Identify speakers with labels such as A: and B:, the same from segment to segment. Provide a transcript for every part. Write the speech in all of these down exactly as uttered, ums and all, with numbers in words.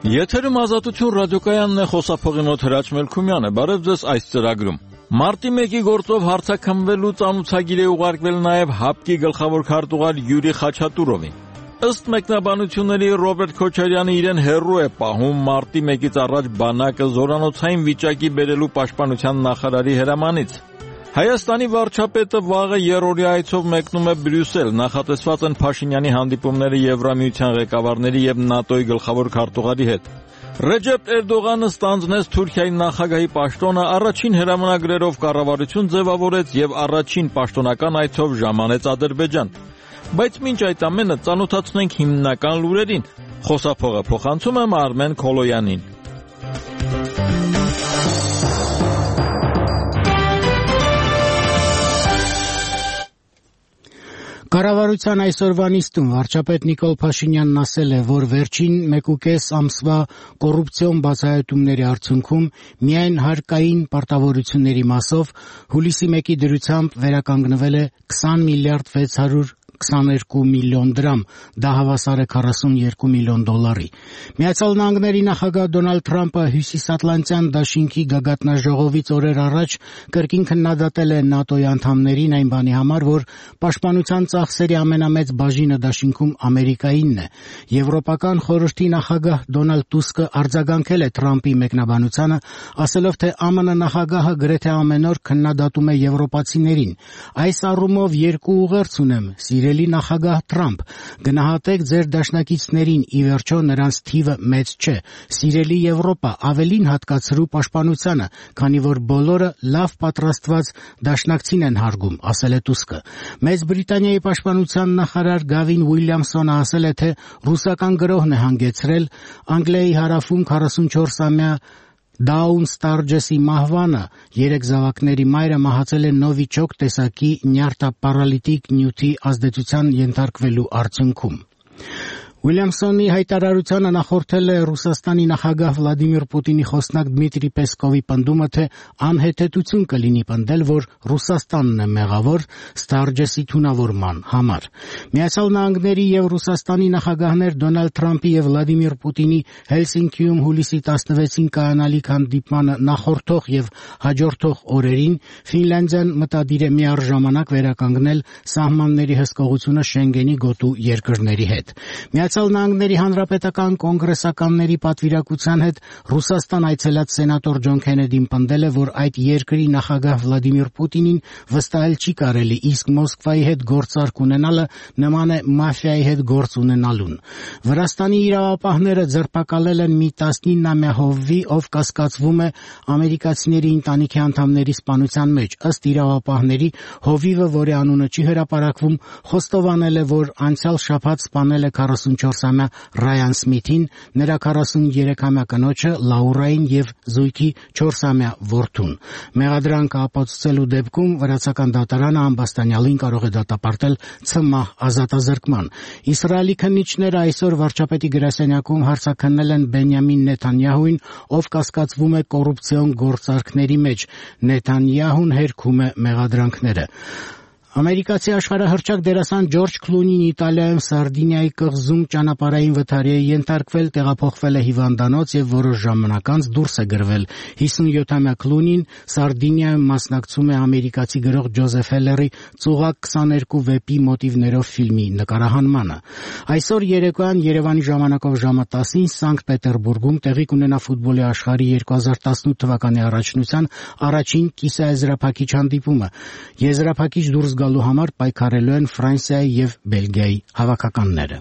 A: Եթերում Ազատություն ռադիոկայանն է, խոսափողի մոտ Հրաչ Մելքումյանը։ Բարև ձեզ այս ծրագրում։ Մարտի մեկի գործով հարցաքննվելուց անուցագիր է ուղարկվել նաև ՀԱՊԿ-ի գլխավոր քարտուղար Յուրի Խաչատուրովին։ Ըստ մեկնաբանությունների Ռոբերտ Քոչարյանը իրեն հեռու է պահում մարտի մեկից առաջ բանակը զորանոցային վիճակի բերելու պաշտպանության նախարարի հրամանից։ Հայաստանի վարչապետը վաղը երրորդյա այցով մեկնում է Բրյուսել, նախատեսված են Փաշինյանի հանդիպումները Եվրամիության ղեկավարների եւ ՆԱՏՕ-ի գլխավոր քարտուղարի հետ։ Ռեջեփ Էրդողանը ստանձնեց Թուրքիայի նախագահի պաշտոնը, առաջին հրամանագրերով կառավարություն ձևավորեց եւ առաջին պաշտոնական այցով ժամանեց Ադրբեջան։ Բայց մինչ այդ ամենը ծանոթացնենք հիմնական լուրերին։ Խոսափողը փոխանցում եմ Արմեն Քոլոյանին։
B: Կառավարության այսօրվա նիստում վարչապետ Նիկոլ Փաշինյանն ասել է, որ վերջին մեկուկես ամսվա կոռուպցիոն բացահայտումների արդյունքում միայն հարկային պարտավորությունների մասով հուլիսի մեկի դրությամբ վերականգնվել է քսան միլիարդ վեց հարյուր քսաներկու միլիոն դրամ, դա հավասար է քառասունյոթ միլիոն դոլարի։ Միացյալ Նահանգների նախագահ Դոնալդ Թրամփը Հյուսիսատլանտյան դաշինքի գագաթնաժողովից օրեր առաջ կրկին քննադատել է ՆԱՏՕ-ի անդամներին այն բանի համար, որ պաշտպանության ծախսերի ամենամեծ բաժինը դաշինքում Ամերիկայինն է։ Եվրոպական խորհրդի նախագահ Դոնալդ Տուսկը արձագանքել է Թրամփի մեկնաբանությանը, ասելով, թե ԱՄՆ նախագահը գրեթե ամեն օր քննադատում է եվրոպացիներին։ Այս առումով երկու ուղերձ ունեմ, սիրելի նախագահ Թրամփ, գնահատեք ձեր դաշնակիցներին, ի վերջո նրանց թիվը մեծ չէ։ Սիրելի Եվրոպա, ավելին հատկացրու պաշտպանությանը, քանի որ բոլորը լավ պատրաստված դաշնակցին են հարգում, ասել է Տուսկը։ Մեծ Բրիտանիայի պաշտպանության նախարար Գավին Ուիլյամսոնը ասել է, թե ռուսական գրոհն է հանգեցրել Անգլիայի հարավում քառասունչորսամյա Դաուն Ստարջեսի մահվանը։ Երեք զավակների մայրը մահացել է նովիչոկ տեսակի նյարդապարալիտիկ նյութի ազդեցության ենթարկվելու արդյունքում։ Ուիլյամսոնի հայտարարությանը նախորդել է Ռուսաստանի նախագահ Վլադիմիր Պուտինի խոսնակ Դմիտրի Պեսկովի պնդումը, թե անհեթեթություն կլինի պնդել, որ Ռուսաստանն է մեղավոր Ստարջեսի թունավորման համար։ Միացյալ Նահանգների եւ Ռուսաստանի նախագահներ Դոնալդ Թրամփի եւ Վլադիմիր Պուտինի Հելսինկիում հուլիսի տասնվեցին կայանալիք հանդիպմանը նախորդող եւ հաջորդող օրերին Ֆինլանդիան մտադիր է միառժամանակ վերականգնել սահմանների հսկողությունը Շենգենի գոտու երկրների հետ։ Միացյալ Նահանգների հանրապետական կոնգրեսականների պատվիրակության հետ Ռուսաստան այցելած սենատոր Ջոն Քենեդին պնդել է, որ այդ երկրի նախագահ Վլադիմիր Պուտինին վստահել չի կարելի, իսկ Մոսկվայի հետ գործարք ունենալը նման է մաֆիայի հետ գործ ունենալուն։ Վրաստանի իրավապահները ձերբակալել են մի տասնինամյա հովվի, ով կասկածվում է ամերիկացիների ընտանիքի անդամների սպանության մեջ։ Ըստ իրավապահների, հովիվը, որի անունը չի հրապարակվում, խոստովանել է, որ անցյալ շաբաթ սպանել է քառասունչորսամյա Ռայան Սմիթին, նրա քառասուներեքամյա կնոջը Լաուրային եւ զույգի չորսամյա որդուն։ Մեղադրանքը ապացուցելու դեպքում վրացական դատարանը ամբաստանյալին կարող է դատապարտել ցմահ ազատազրկման։ Իսրայելի քննիչները այսօր վարչապետի գրասենյակում հարցաքննել են Բենյամին Նեթանյահուին, ով կասկածվում է կոռուպցիոն գործարքների մեջ։ Նեթանյահուն հերքում է մեղադրանքները։ Ամերիկացի աշխարհահռչակ դերասան Ջորջ Քլունին Իտալիայում Սարդինիայի կղզում ճանապարհային վթարի է ենթարկվել, տեղափոխվել է հիվանդանոց եւ որոշ ժամանակ անց դուրս է գրվել։ հիսունյոթամյա Քլունին Սարդինիայում մասնակցում է ամերիկացի գրող Ջոզեֆ Հելլերի «Ծուղակ քսաներկու» վեպի մոտիվներով ֆիլմի նկարահանմանը։ Այսօր երեկոյան Երևանի ժամանակով ժամը տասին Սանկտ Պետերբուրգում տեղի կունենա ֆուտբոլի աշխարհի երկու հազար տասնութ թվականի առաջնության առաջին կիսաեզրափակիչ հանդիպումը։ Եզրափակիչ դուրս գալու համար պայքարելու են Ֆրանսիայի եւ Բելգիայի հավաքականները։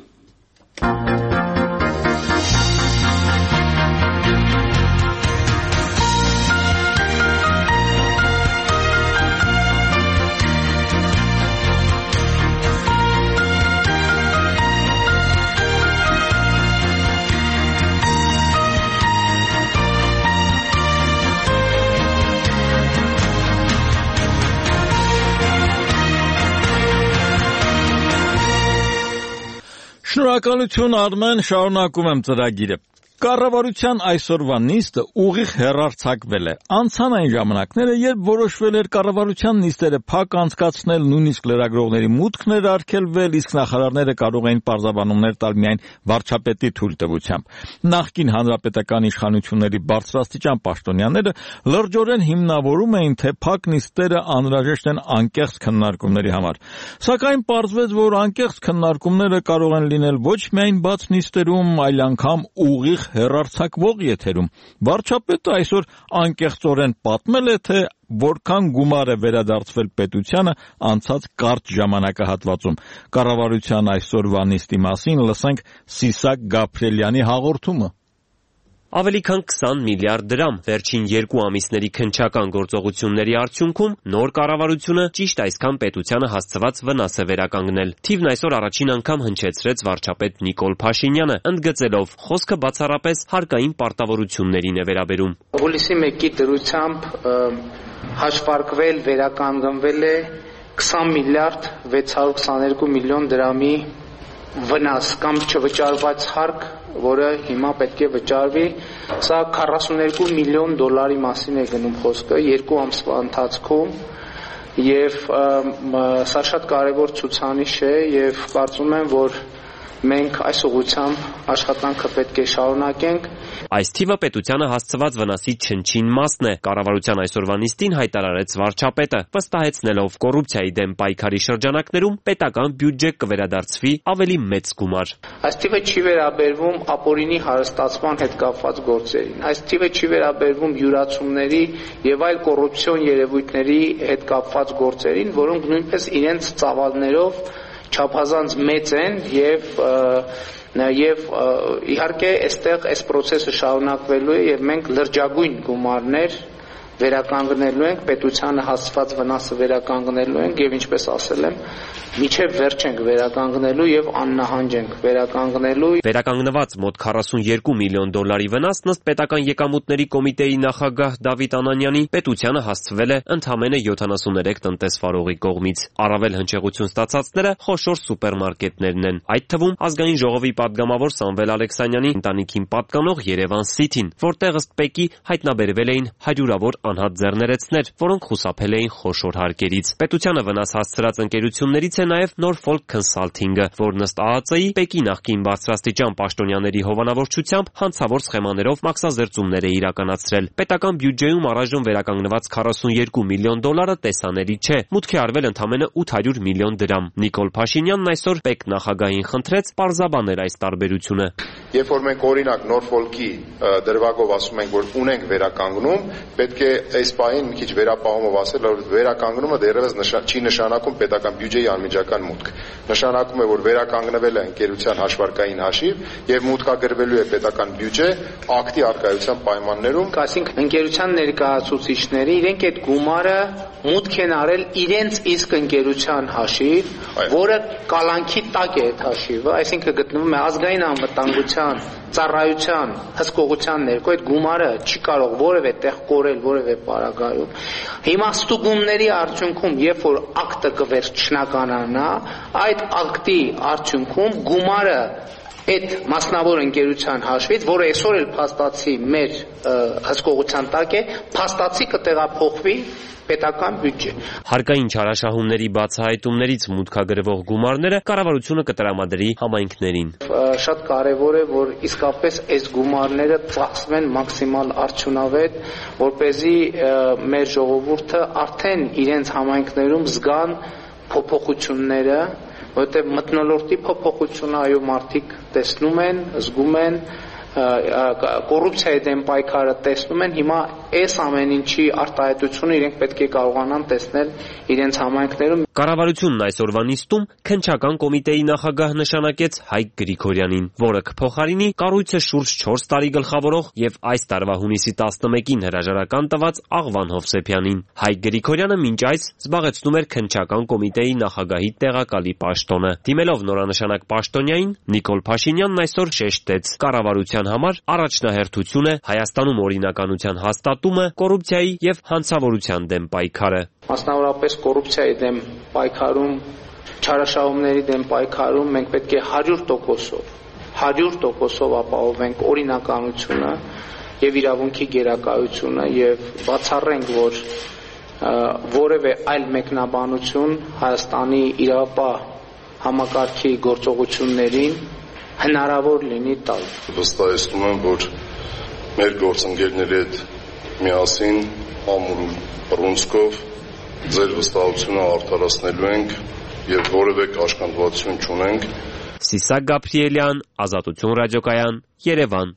A: Շնորհակալություն Արմեն, շարունակում եմ ծրագիրը։ Կառավարության այսօրվա նիստը ուղիղ հեռարձակվել է։ Անցան այն ժամանակները, երբ որոշվել էր կառավարության նիստերը փակ անցկացնել, նույնիսկ լրագրողների մուտքն էր արգելվել, իսկ նախարարները կարող էին պարզաբանումներ տալ միայն վարչապետի թույլտվությամբ։ Նախկին հանրապետական իշխանությունների բարձրաստիճան պաշտոնյաները լրջորեն հիմնավորում էին, թե փակ նիստերը անհրաժեշտ են անկեղծ քննարկումների համար։ Սակայն պարզվեց, որ անկեղծ քննարկումները կարող են լինել ոչ միայն բաց նիստերում, այլ անգամ ուղիղ հեռարձակվող եթերում։ Վարչապետը այսօր անկեղծորեն պատմել է, թե որքան գումար է վերադարձվել պետությանը անցած կարճ ժամանակահատվածում։ Կառավարության այսօրվա նիստի մասին լսենք Սիսակ Գաբրելյանի հաղորդումը։
C: Ավելի քան քսան միլիարդ դրամ վերջին երկու ամիսների քննչական գործողությունների արդյունքում նոր կառավարությունը ճիշտ այսքան պետությանը հասցված վնաս է վերականգնել։ Թիվն այսօր առաջին անգամ հնչեցրեց վարչապետ Նիկոլ Փաշինյանը, ընդգծելով խոսքը բացառապես հարկային պարտավորություններին է վերաբերում։
D: Հուլիսի մեկի դրությամբ հաշվարկվել վերականգնվել է քսան միլիարդ վեց հարյուր քսաներկու միլիոն դրամի վնաս կամ չվճարված հարկ, որը հիմա պետք է վճարվի։ Սա քառասուներկու միլիոն դոլարի մասին է գնում խոսքը երկու ամսվա ընթացքում, եւ սա շատ կարևոր ցուցանիշ է, եւ կարծում եմ, որ մենք այս ուղղությամբ աշխատանքը պետք է շարունակենք։
C: Այս թիվը պետությանը հասցված վնասի չնչին մասն է, կառավարության այսօրվա նիստին հայտարարեց վարչապետը, վստահեցնելով կոռուպցիայի դեմ պայքարի շրջանակներում պետական բյուջե կվերադարձվի ավելի մեծ գումար։
D: Այս թիվը չի վերաբերվում ապօրինի հարստացման հետ կապված գործերին, այս թիվը չի վերաբերվում յուրացումների եւ այլ կոռուպցիոն երևույթների հետ կապված գործերին, որոնք նույնպես իրենց ծավալներով չափազանց մեծ են եւ եւ իհարկե այստեղ այս process-ը շարունակվելու է եւ մենք լրջագույն գումարներ վերականգնելու ենք, պետությանը հասցված վնասը վերականգնելու ենք եւ ինչպես ասել եմ, միջև վերջ ենք վերականգնելու եւ աննահանջ ենք վերականգնելու։
C: Վերականգնված մոտ քառասուներկու միլիոն դոլարի վնասն ըստ պետական եկամուտների կոմիտեի նախագահ Դավիթ Անանյանի պետությանը հասցվել է ընդամենը յոթանասուներեք տնտեսվարողի կողմից։ Առավել հնչեղություն ստացածները խոշոր սուպերմարկետներն են, այդ թվում ազգային ժողովի падգամավոր Սամվել Ալեքսանյանի ընտանիքին պատկանող Երևան City-ն, որտեղ ըստ ՊԵԿ-ի հայտնաբերվել էին հարյուրավոր անհատ ձեռներեցներ, որոնք խուսափել էին խոշոր հարկերից։ Պետությանը վնաս հասցրած ընկերություններից է նաև Norfolk Consulting-ը, որն ըստ ԱԱԾ-ի ՊԵԿ-ի նախկին բարձրաստիճան պաշտոնյաների հովանավորչությամբ հանցավոր սխեմաներով մաքսազերծումներ է իրականացրել։ Պետական բյուջեում առայժմ վերականգնված քառասուներկու միլիոն դոլարը տեսանելի չէ, մուտք է արվել ընդամենը ութ հարյուր միլիոն դրամ։ Նիկոլ Փաշինյանն այսօր ՊԵԿ նախագահին խնդրեց պարզաբանել այս տարբերությունը։
E: Երբ որ մենք օրինակ Norfolk-ի դրվագով ասում ենք, որ ունենք վերականգնում, պետք է այս պահին մի քիչ վերապահումով ասել, որ վերականգնումը դեռևս չի նշանակում պետական բյուջեի անմիջական մուտք։ Նշանակում է, որ վերականգնվել է ընկերության հաշվարկային հաշիվ եւ մուտքագրվելու է պետական բյուջե ակտի արկայության պայմաններում։
D: Այսինքն ընկերության ներկայացուցիչները իրենք այդ գումարը մուտք են արել իրենց իսկ ընկերության հաշիվ, որը կալանքի տակ է այդ հաշիվը, այսինքն գտնվում է ազգային անվտանգության ծառայության հսկողության ներքո, այդ գումարը չի կարող որևէ տեղ կորել որևէ պարագայում։ Հիմա ստուգումների արդյունքում, երբ որ ակտը կվերջնականանա, այդ ակտի արդյունքում գումարը այդ մասնավոր ընկերության հաշվից, որը այսօր էլ փաստացի մեր հսկողության տակ է, փաստացի կտեղափոխվի պետական բյուջե։
C: Հարկային չարաշահումների բացահայտումներից մուտքագրվող գումարները կառավարությունը կտրամադրի համայնքներին։
D: Շատ կարևոր է, որ իսկապես այս գումարները ծախսվեն մաքսիմալ արդյունավետ, որպեսզի մեր ժողովուրդը արդեն իրենց համայնքներում զգան փոփոխությունները, որտեղ մթնոլորտի փոփոխությունը այո մարդիկ տեսնում են, զգում են, կոռուպցիայի դեմ պայքարը տեսնում են, հիմա այս ամեն ինչի արտահայտությունը իրենք պետք է կարողանան տեսնել իրենց համայնքներում։
C: Կառավարությունն այսօրվա նիստում քննչական կոմիտեի նախագահ նշանակեց Հայկ Գրիգորյանին, որը կփոխարինի կառույցը շուրջ չորս տարի գլխավորող եւ այս տարվա հունիսի տասնմեկին հրաժարական տված Աղվան Հովսեփյանին։ Հայկ Գրիգորյանը մինչ այս զբաղեցնում էր քննչական կոմիտեի նախագահի տեղակալի պաշտոնը։ Դիմելով նորանշանակ պաշտոնյային, Նիկոլ Փաշինյանն այսօր շեշտեց. կառավարության համար առաջնահերթություն է Հայաստանում օրինականության հաստատումը, կոռուպցիայի եւ հանցավորության դեմ պայքարը։
D: Մասնավորապես կոռուպցիայի դեմ պայքարում, չարաշահումների դեմ պայքարում մենք պետք է հարյուր տոկոսով հարյուր տոկոսով ապահովենք օրինականությունը եւ իրավունքի գերակայությունը եւ բացառենք, որ որևէ այլ մեկնաբանություն Հայաստանի իրավապահ համակարգի գործողություններին հնարավոր լինի տալ։
F: Վստահեցնում եմ, որ մեր գործընկերների հետ միասին ամուր բռունցքով ձեր վստահությունը արդարացնելու ենք եւ որևէ կաշկանդվածություն չունենք։
C: Սիսակ Գաբրիելյան, Ազատություն ռադիոկայան, Երևան։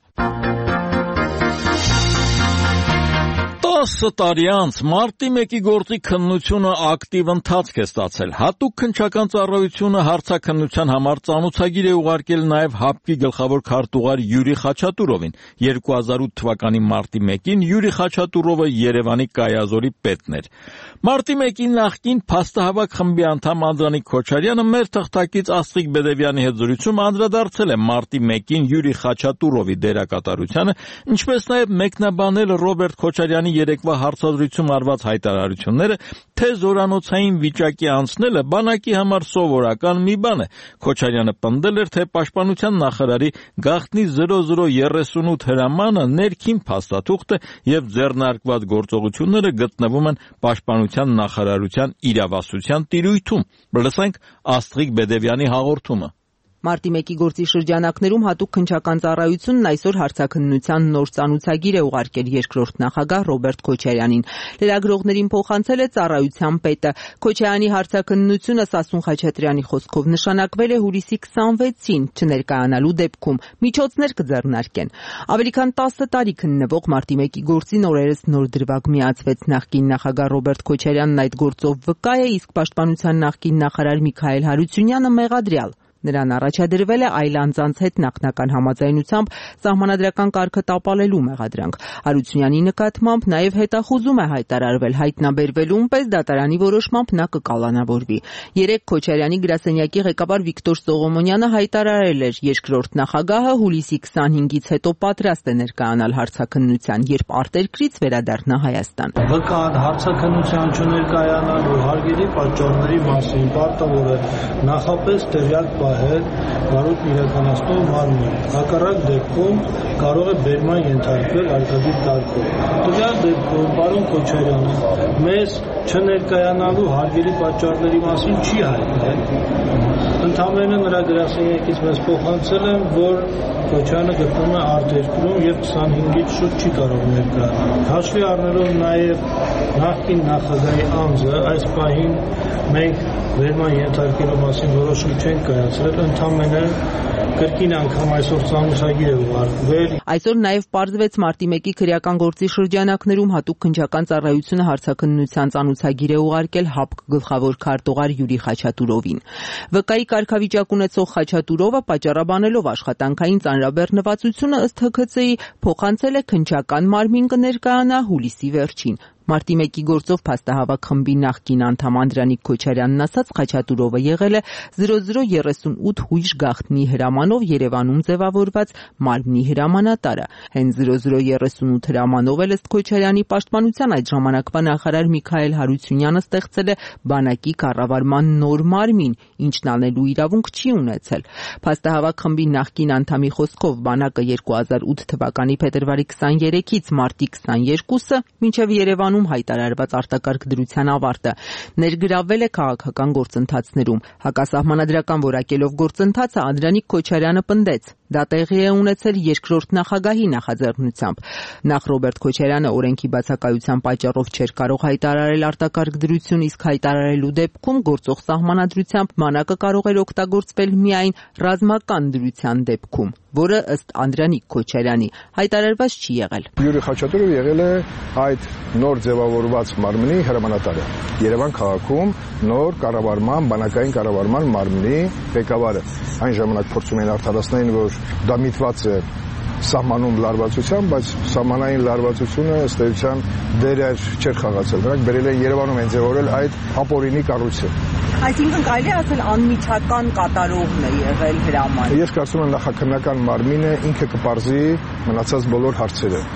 A: տասը տարի անց մարտի մեկի գործի քննությունը ակտիվ ընթացք է ստացել։ Հատուկ քննչական ծառայությունը հարցաքննության համար ծանոթագիր է ուղարկել նաև ՀԱՊԿ-ի գլխավոր քարտուղար Յուրի Խաչատուրովին։ երկու հազար ութ թվականի մարտի մեկին Յուրի Խաչատուրովը Երևանի Կայազորի պետն էր։ Մարտի մեկին նախկին փաստահավաք խմբի անդամ Անդրանիկ Քոչարյանը մեր թղթակից Աստղիկ Բեդևյանի հետ զրույցում անդրադարձել է մարտի մեկին Յուրի Խաչատուրովի դերակատարությանը, ինչպես նաև մեկնաբանել Ռոբերտ Քոչարյանի երեկվա հարցազրույցում արված հայտարարությունները, թե զորանոցային վիճակի անցնելը բանակի համար սովորական մի բան է։ Քոչարյանը պնդել էր, թե պաշտպանության նախարարի գաղտնի զրո զրո երեսունութ հրամանը ներքին փաստաթուղթ է եւ ձեռնարկված գործողությունները գտնվում են պաշտպանության նախարարության իրավասության տիրույթում։ Լսենք Աստղիկ Բեդևյանի հաղորդումը։
G: Մարտի մեկի գործի շրջանակներում հատուկ քննչական ծառայությունն այսօր հարցաքննության նոր ծանուցագիր է ուղարկել երկրորդ նախագահ Ռոբերտ Քոչարյանին։ Լրագրողներին փոխանցել է ծառայության պետը։ Քոչարյանի հարցաքննությունը Սասուն Խաչատրյանի խոսքով նշանակվել է հուլիսի քսանվեցին, չներկայանալու դեպքում միջոցներ կձեռնարկեն։ Ավելի քան տասը տարի քննվող մարտի մեկի գործին օրերս նոր դրվագ միացվեց։ Նախկին նախագահ Ռոբերտ Քոչարյանն այդ գործով վկա է, իսկ պաշտպանության նախկին նախարար Միքայել Հարությունյանը մեղադրյալ։ Նրան առաջադրվել է այլ անձանց հետ նախնական համաձայնությամբ սահմանադրական կարգը տապալելու մեղադրանք։ Հարությունյանի նկատմամբ նաև հետախուզում է հայտարարվել, հայտնաբերվելուն պես դատարանի որոշմամբ նա կկալանավորվի։ Երեկ Քոչարյանի գրասենյակի ղեկավար Վիկտոր Սողոմոնյանը հայտարարել էր, երկրորդ նախագահը հուլիսի քսանհինգից հետո պատրաստ է ներկայանալ հարցաքննության, երբ արտերկրից վերադառնա Հայաստան։
H: Վկան հարցաքննության չներկայանալու հարգելի պատճառների մասին պարտավոր է նախապես տեղյակ հետ բարոյական իրականացնող մարմին։ Հակառակ դեպքում կարող է բերման ենթարկվել արկադի տարկով։ Տվյալ դեպքում պարոն Քոչարյանը մեզ չներկայանալու հարգելի պատճառների մասին չի հայտնել։ Ընդհանրապես նրա գրասենյակից մեզ փոխանցել են, որ Քոչարյանը գտնվում է արտերկրում եւ քսանհինգից շուտ չի կարող ներկայանալ։ Հաշվի առնելով նաեւ նախկին նախագահի անձը, այս պահին մենք վերման ենթարկելու մասին որոշում չենք կայացրել, ընդհանրապես կրկին անգամ այսօր ծանուցագիր է ուղարկվել։
G: Այսօր նաև պարզվեց մարտի մեկի քրեական գործի շրջանակներում հատուկ քննչական ծառայությունը հարցաքննության ծանուցագիր է ուղարկել ՀԱՊԿ գլխավոր քարտուղար Յուրի Խաչատուրովին։ Վկայի կարգավիճակ ունեցող Խաչատուրովը պատճառաբանելով աշխատանքային ծանրաբեռնվածությունը ըստ Հ Քց Ի փոխանցել է քննչական մարմին կներկայանա հուլիսի վերջին։ Մարտի մեկի գործով փաստահավաք խմբի նախկին անդամ Անդրանիկ Քոչարյանն ասաց, Խաչատուրովը եղել է զրո զրո երեսունութ հույժ գաղտնի հրամանով Երևանում ձևավորված մարմնի հրամանատարը։ Հենց զրո զրո երեսունութ հրամանով էլ ըստ Քոչարյանի պաշտպանության այդ ժամանակվա նախարար Միքայել Հարությունյանը ստեղծել է բանակի կառավարման նոր մարմին, ինչն անելու իրավունք չի ունեցել։ Փաստահավաք խմբի նախկին անդամի խոսքով բանակը երկու հազար ութ թվականի փետրվարի քսաներեքից մարտի քսաներկուսը մինչև Երևանում հայտարարված արտակարգ դրության ավարտը ներգրավվել է քաղաքական գործընթացներում։ Հակասահմանադրական որակելով գործընթացը Անդրանիկ Քոչարյանը պնդեց։ Դա տեղի է ունեցել երկրորդ նախագահի նախաձեռնությամբ։ Նախ Ռոբերտ Քոչարյանը օրենքի բացակայության պատճառով չէր կարող հայտարարել արտակարգ դրություն, իսկ հայտարարելու դեպքում գործող սահմանադրությամբ բանակը կարող էր օգտագործվել միայն ռազմական դրության դեպքում, որը ըստ Անդրանիկ Քոչարյանի հայտարարված չի եղել։
I: Յուրի Խաչատուրովը եղել է այդ նոր ձևավորված մարմնի հրամանատարը։ Երևան քաղաքում նոր կառավարման, բանակային կառավարման մարմնի ղեկավարը։ Այն ժամանակ փորձում էին արդարացնել, որ դա միտված է սահմանում լարվածությամբ, բայց սահմանային լարվածությունը ըստ էության դեր չէր խաղացել։ Նրանք բերել են Երևանում են ձևավորել այդ ապօրինի կառույցը։
G: Այսինքն կարելի է ասել անմիջական կատարողն է եղել հրամանը։
I: Ես կարծում եմ նախաքննական մարմինը ինքը կպարզի մնացած բոլոր հարցերը։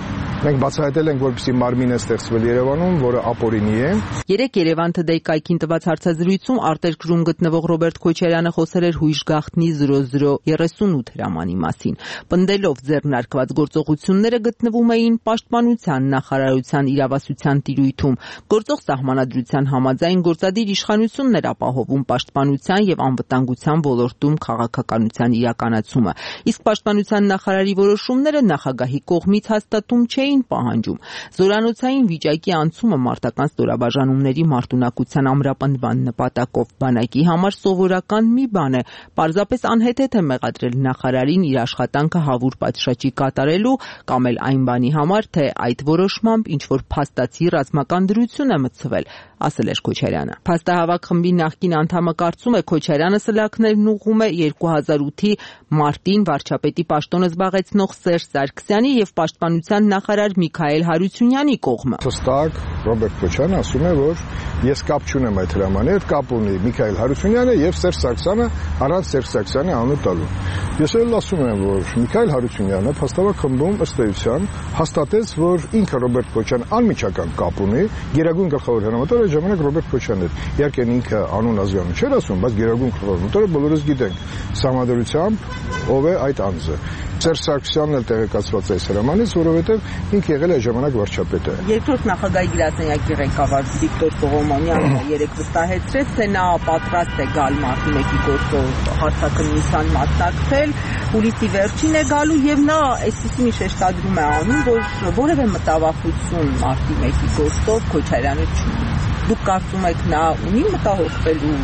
I: Մենք բացահայտել ենք, որպեսզի մարմին է ստեղծվել Երևանում, որը ապօրինի է։
G: Երեք Երևան Today կայքին տված հարցազրույցում արտերկրում գտնվող Ռոբերտ Քոչարյանը խոսել էր հույժ գաղտնի զրո զրո երեսունութ հրամանի մասին։ Պնդելով ձեռնարկված գործողությունները գտնվում էին Պաշտպանության նախարարության իրավասության տիրույթում։ Գործող սահմանադրության համաձայն գործադիր իշխանությունն էր ապահովում պաշտպանության եւ անվտանգության ոլորտում քաղաքականության իրականացումը։ Իսկ Պաշտպանության նախարարի որոշումները նախագահի կողմից հաստատում չէին պահանջում։ Զորանոցային վիճակի անցումը մարտական ստորաբաժանումների մարտունակության ամրապնդման նպատակով բանակի համար սովորական մի բան է, պարզապես անհեթեթ է մեղադրել նախարարին իր աշխատանքը հավուր պատշաճի կատարելու կամ էլ այն բանի համար, թե այդ որոշմամբ ինչ-որ փաստացի ռազմական դրություն է մտցվել, ասել էր Քոչարյանը։ Փաստահավաք խմբի նախկին անդամը կարծում է Քոչարյանը սլաքներն ուղղում է երկու հազար ութի մարտին վարչապետի պաշտոնը զբաղեցնող Սերժ Սարգսյանի եւ Պաշտպանության նախարար Միքայել Հարությունյանի կողմը։
I: Հստակ Ռոբերտ Քոչարյանը ասում է, որ ես կապ չունեմ այդ հրամանի հետ, կապ ունի Միքայել Հարությունյանը եւ Սերժ Սարգսյանը առանց Սերժ Սարգսյանի անունը տալու։ Ես էլ ասում եմ, որ Միքայել Հարությունյանը փաստավակ խմբում ըստ էության հաստատեց, որ ինքը Ռոբերտ Քոչարյանը անմիջական կապ ունի, Գերագույն գլխավոր հրամանատարը ժամանակ Ռոբերտ Քոչարյանն էր։ Իհարկե ինքը անուն ազգանուն չէր ասում, բայց Գերագույն գլխավոր հրամանատարը բոլորս գիտենք սահմանադրությամբ ով է այդ անձը։ Սերժ Սարգսյանն էլ տեղեկացված է այս հրամանից, որովհետև ինքը եղել է ժամանակ վարչապետը։
G: Երկրորդ նախագահի գրասենյակի ղեկավար Վիկտոր Սողոմոնյանը երեք վստահեցրեց, թե նա պատրաստ է գալ մարտի մեկի գործով հարցաքննության մասնակցել, հուլիսի վերջին է գալու եւ նա այսպիսի մի շեշտադրում է անում, որ որևէ մտավախություն մարտի մեկի գործով Քոչարյանը չունի։ Դուք կարծում եք նա ունի մտահոգվելու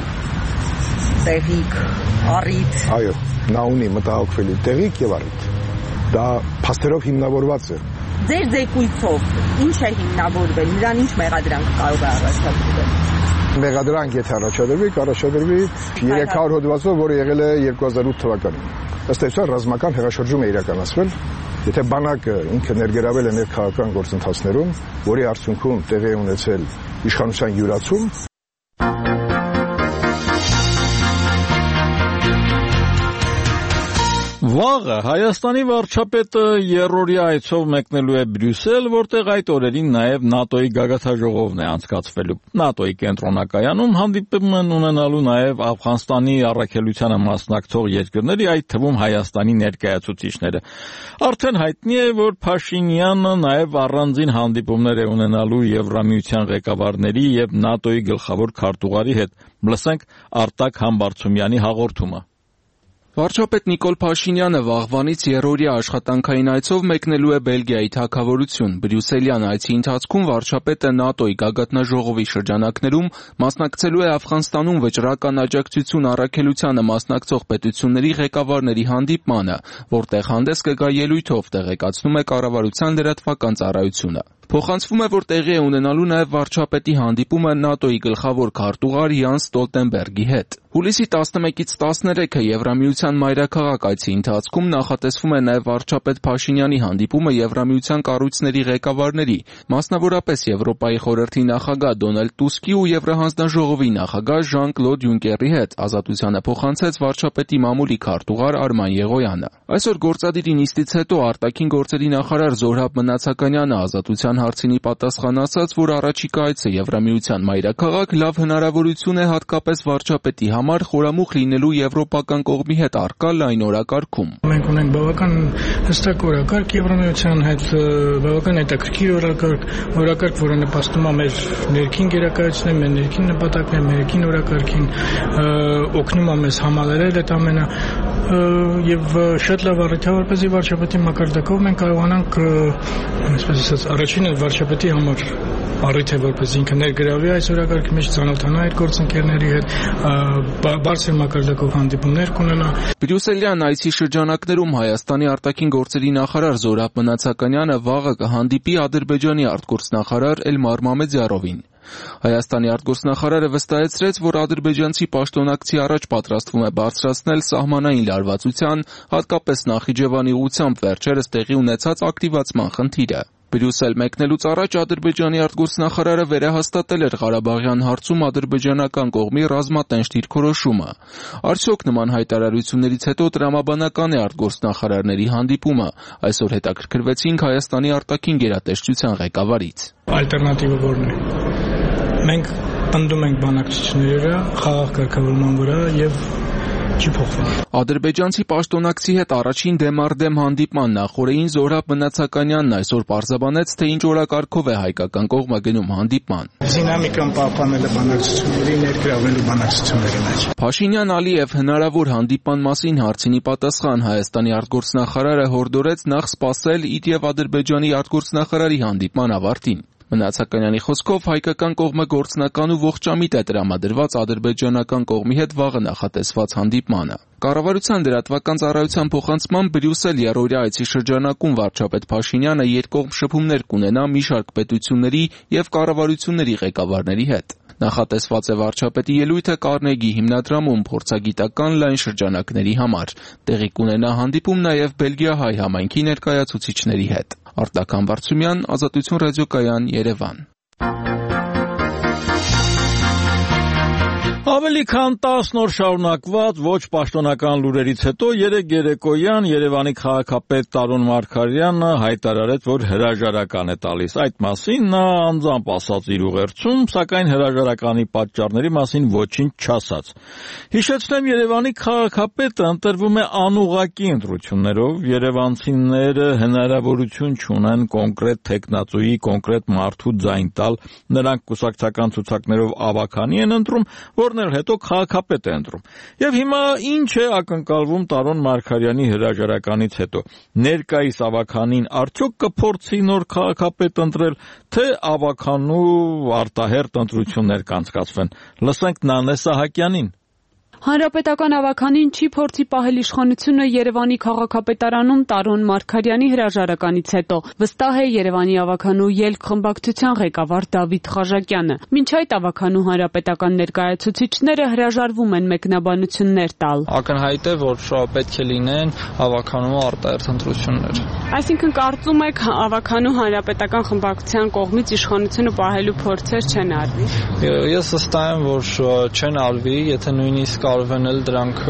G: տեղիք, առիթ։
I: Այո, նա ունի մտահոգվելու տեղիք եւ առիթ։ Դա փաստերով հիմնավորված է։
G: Ձեր զեկույցով ինչ է հիմնավորվել, նրան ինչ մեղադրանք կարող է առաջադրվել։
I: Մեղադրանք եթե առաջադրվի, կառաջադրվի երեք հարյուր հոդվածով, որը եղել է երկու հազար ութ թվականին։ Ըստ էության ռազմական հեղաշրջում է իրականացվել։ Եթե բանակը ինքը ներգրավել է ներքաղաքական գործընթացներում, որի արդյունքում տեղի է ունեցել իշխանության յուրացում,
A: Վաղը Հայաստանի վարչապետը երրորդյա այցով մեկնելու է Բրյուսել, որտեղ այդ օրերին նաև ՆԱՏՕ-ի գագաթնաժողովն է անցկացվելու։ ՆԱՏՕ-ի կենտրոնակայանում հանդիպում են ունենալու նաև Աֆղանստանի առաքելությանը մասնակցող երկրների, այդ թվում Հայաստանի ներկայացուցիչները։ Արդեն հայտնի է, որ Փաշինյանը նաև առանձին հանդիպումներ է ունենալու Եվրամիության ղեկավարների եւ ՆԱՏՕ-ի գլխավոր քարտուղարի հետ։ Լսենք Արտակ Համբարձումյանի հաղորդումը։
J: Վարչապետ Նիկոլ Փաշինյանը վաղվանից երրորդյա աշխատանքային այցով մեկնելու է Բելգիայի թագավորություն։ Բրյուսելյան այցի ընթացքում վարչապետը ՆԱՏՕ-ի գագաթնաժողովի շրջանակներում մասնակցելու է Աֆղանստանում վճռական աջակցություն առաքելությանը մասնակցող պետությունների ղեկավարների հանդիպմանը, որտեղ հանդես կգա ելույթով, տեղեկացնում է կառավարության լրատվական ծառայությունը։ Փոխանցվում է, որ տեղի է ունենալու նաև վարչապետի հանդիպումը ՆԱՏՕ-ի գլխավոր քարտուղար Յանս Ստոլտենբերգի հետ։ Հուլիսի տասնմեկից տասներեքը Եվրամիության մայրաքաղաք այցի ընթացքում նախատեսվում է նաև վարչապետ Փաշինյանի հանդիպումը Եվրամիության կառույցների ղեկավարների, մասնավորապես Եվրոպայի խորհրդի նախագահ Դոնալդ Տուսկի ու Եվրահանձնաժողովի նախագահ Ժան-Կլոդ Յունկերի հետ, ազատությանը փոխանցեց վարչապետի մամուլի քարտուղար Արման Եղոյանը։ Այսօր գործադիրի նիստից հետո արտաքին գործերի նախարար Զորհաբ Մնացականյանը ազատության հարցինի պատասխան ասաց, որ առաջիկա այցը Եվրամիության մայրաքաղաք լավ հնարավորություն է հատկապես վարչապետի համար խորամուխ լինելու եվրոպական կողմի հետ առկա լայն օրակարգում։
H: Մենք ունենք բավական հստակ օրակարգ Եվրամիության հետ, բավական հետաքրքիր օրակարգ, օրակարգ, որը նպաստում է մեր ներքին գերակայությունին, մեր ներքին նպատակներին, մեր ներքին օրակարգին, օգնում է մեզ համալրել այդ ամենը եւ շատ լավ առիթ է, որպեսզի վարչապետի մակարդակով մենք կարողանանք, այսպես ասած, առաջինը վարչապետի համար առիթ է, որպես ինքը ներգրավի այս օրակարգի մեջ, ծանոթանա այդ գործընկերների հետ, բարձր մակարդակով հանդիպումներ կունենա։
J: Բրյուսելյան այցի շրջանակներում Հայաստանի արտաքին գործերի նախարար Զորհաբ Մնացականյանը վաղը կհանդիպի Ադրբեջանի արտգործնախարար Էլմար Մամեդյարովին։ Հայաստանի արտգործնախարարը վստահեցրեց, որ ադրբեջանցի պաշտոնակցի առաջ պատրաստվում է բարձրացնել սահմանային լարվածության, հատկապես Նախիջևանի ուղղությամբ վերջերս տեղի ունեցած ակտիվացման խնդիրը։ Բրյուսել մեկնելուց առաջ Ադրբեջանի արտգործնախարարը վերահաստատել էր Ղարաբաղյան հարցում ադրբեջանական կողմի ռազմատենչ դիրքորոշումը։ Արդյոք նման հայտարարություններից հետո տրամաբանական է արտգործնախարարների հանդիպումը։ Այսօր հետաքրքրվեցինք Հայաստանի արտաքին գերատեսչության ղեկավարից։
H: Ալտերնատիվը որն է։ Մենք պնդում ենք բանակցությունների վրա, խաղաղ կարգավորման վրա եւ չի փոխվել։
J: Ադրբեջանցի պաշտոնակցի հետ առաջին դեմարդեմ հանդիպման նախօրեին Զորաբ Մնացականյանն այսօր պարզաբանեց, թե ինչ օրակարգով է հայկական կողմը գնում հանդիպման։
H: Դինամիկան պահպանելը բանակցությունների ներգրավելու բանակցությունների մեջ։
J: Փաշինյան-Ալիև հնարավոր հանդիպման մասին հարցինի պատասխան Հայաստանի արտգործնախարարը հորդորեց նախ սպասել իր եւ Ադրբեջանի արտգործնախարարի հանդիպման ավարտին։ Մնացականյանի խոսքով հայկական կողմը գործնական ու ողջամիտ է տրամադրված ադրբեջանական կողմի հետ վաղը նախատեսված հանդիպմանը։ Կառավարության լրատվական ծառայության փոխանցմամբ Բրյուսել երրորդյա այցի շրջանակում վարչապետ Փաշինյանը երկկողմ շփումներ կունենա մի շարք պետությունների եւ կառավարությունների ղեկավարների հետ։ Նախատեսված է վարչապետի ելույթը Կարնեգի հիմնադրամում փորձագիտական լայն շրջանակների համար։ Տեղի կունենա հանդիպում նաև Բելգիա-հայ համայնքի ներկայացուցիչների հետ։ Արտակ Համբարձումյան, Ազատություն ռադիոկայան, Երևան։
A: Ավելի քան տասն օր շարունակված ոչ պաշտոնական լուրերից հետո երեկ երեկոյան Երևանի քաղաքապետ Տարոն Մարգարյանը հայտարարեց, որ հրաժարական է տալիս։ Այդ մասին նա անձամբ ասաց իր ուղերձում, սակայն հրաժարականի պատճառների մասին ոչինչ չասաց։ Հիշեցնեմ, Երևանի քաղաքապետը ընտրվում է անուղղակի ընտրություններով, երևանցիները հնարավորություն չունեն կոնկրետ թեկնածուի, կոնկրետ մարդու ձայն տալ, նրանք կուսակցական ցուցակներով ավագանի են ընտրում, որն էլ հետո քաղաքապետ է ընտրում։ Եվ հիմա ինչ է ակնկալվում Տարոն Մարգարյանի հրաժարականից հետո։ Ներկայիս ավագանին արդյոք կփորձի նոր քաղաքապետ ընտրել, թե ավագանու արտահերթ ընտրություններ կանցկացվեն։ Լսենք Նանե Սահակյանին։
K: Հանրապետական ավագանին չի փորձի պահել իշխանությունը Երևանի քաղաքապետարանում Տարոն Մարգարյանի հրաժարականից հետո, վստահ է Երևանի ավագանու ելք խմբակցության ղեկավար Դավիթ Խաժակյանը։ Մինչ այդ ավագանու հանրապետական ներկայացուցիչները հրաժարվում են մեկնաբանություններ տալ։
L: Ակնհայտ է, որ պետք է լինեն ավագանու արտահերթ ընտրություններ։
K: Այսինքն կարծում եք ավագանու հանրապետական խմբակցության կողմից իշխանությունը պահելու փորձեր չեն արվի։
L: Ես վստահ եմ, որ չեն արվի, եթե նույնիսկ կարող են դրանք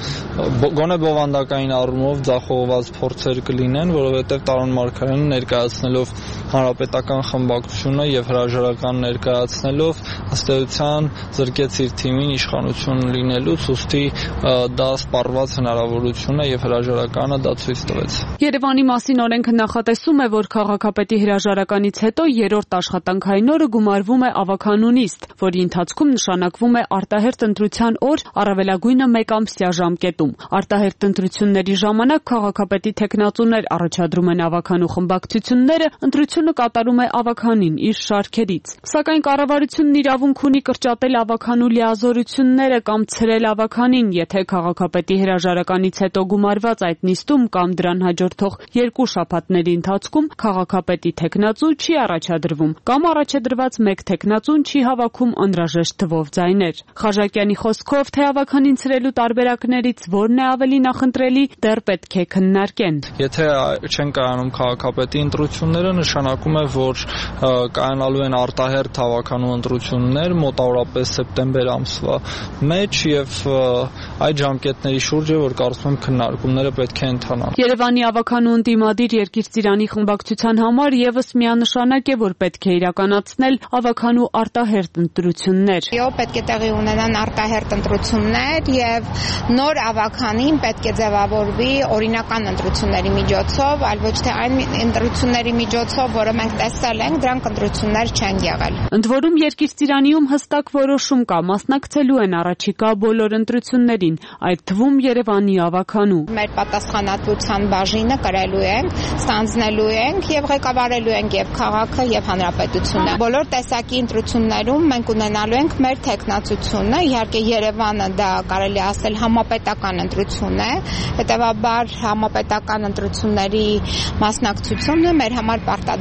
L: գոնե բովանդակային առումով ձախողված փորձեր կլինեն, որովհետև Տարոն Մարգարյանը ներկայացնելով հանրապետական խմբակցությունը եւ հրաժարական ներկայացնելով ըստ էության զրկեց իր թիմին իշխանություն լինելուց, ուստի դա սպառված հնարավորություն է եւ հրաժարականը դա ցույց տվեց։
K: Երևանի մասին օրենքը նախատեսում է, որ քաղաքապետի հրաժարականից հետո երրորդ աշխատանքային օրը գումարվում է ավագանու նիստ, որի ընթացքում նշանակվում է արտահերթ ընտրության օր առավելագույնը մեկ ամսյա ժամկետում։ Արտահերթ ընտրությունների ժամանակ քաղաքապետի թեկնածուներ առաջադրում են ավագանու խմբակցությունները, ընտրությունը կատարում է ավագանին իր շարքերից։ Սակայն կառավարությունն իրավունք ունի կրճատել ավագանու լիազորությունները կամ ցրել ավագանին, եթե քաղաքապետի հրաժարականից հետո գումարված այդ նիստում կամ դրան հաջորդող երկու շաբաթների ընթացքում քաղաքապետի թեկնածու չի առաջադրվում, կամ առաջադրված մեկ թեկնածուն չի հավաքում անհրաժեշտ թվով ձայներ։ Խաժակյանի խոսքով, թե ավագանին ցրելու տարբերակներից որն է ավելի նախընտրելի, դեռ պետք է քննարկեն։
L: Եթե չեն կայանում քաղաքապետի ընտրությունները, նշանակում է, որ կայանալու են արտահերթ ավագանու ընտրություններ մոտավորապես սեպտեմբեր ամսվա մեջ եւ այդ ժամկետների շուրջ է, որ կարծում եմ քննարկումները պետք է ընթանան։
K: Երևանի ավագանու ընդդիմադիր Երկիր Ծիրանի խմբակցության համար եւս միանշանակ է, որ պետք է իրականացնել ավագանու արտահերթ ընտրություններ։
M: Եո պետք է տեղի ունենան արտահերթ ընտրություններ եւ նոր ավագանին պետք է ձևավորվի օրինական ընտրությունների միջոցով, այլ ոչ թե այն ընտրությունների միջոցով, որը մենք տեսել ենք, դրանք ընտրություններ չեն եղել։
K: Ընդ որում Երկիր Ծիրանիում հստակ որոշում կա, մասնակցելու են առաջիկա բոլոր ընտրություններին, այդ թվում Երևանի ավագանու։
M: Մեր պատասխանատվության բաժինը կրելու ենք, ստանձնելու ենք եւ ղեկավարելու ենք եւ քաղաքը եւ հանրապետությունը։ Բոլոր տեսակի ընտրություններում մենք ունենալու ենք մեր թեկնածությունը, իհարկե Երևանը դա կարելի ասել համապետական ընտրություն է, հետեւաբար համապետական ընտրությունների մասնակցությունը մեր համար պարտադիր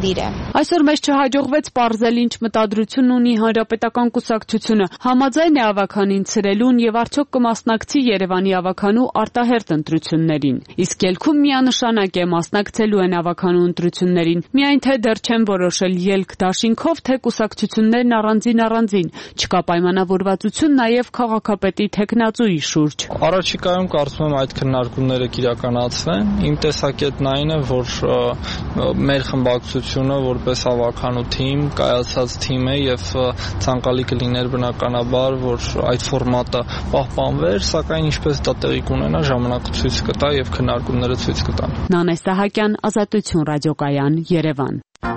M: պարտադիր է։
K: Այսօր մեզ չհաջողվեց պարզել ինչ մտադրություն ունի Հանրապետական կուսակցությունը, համաձայն է ավականին ցրելուն եւ արդյոք կմասնակցի Երևանի ավականու արտահերթ ընտրություններին։ Իսկ ելքում միանշանակ է մասնակցելու են ավականու ընտրություններին, միայն թե դեռ չեն որոշել ելք դաշինքով, թե կուսակցություններն առանձին առանձին, չկա պայմանավորվածություն նաեւ քաղաքապետի թեկնածուի շուրջ։
L: Առաջիկայում կարծում եմ այդ քննարկումները կիրականացվեն։ Իմ տեսակետն այն է, որ մեր խմբակցությունը որպես ավականու թիմ, կայացած թիմ է եւ ցանկալի կլիներ բնականաբար, որ այդ ֆորմատը պահպանվեր, սակայն ինչպես դա տեղի կունենա, ժամանակը ցույց կտա եւ քննարկումները ցույց կտան։
K: Նանե Սահակյան, Ազատություն ռադիոկայան, Երևան։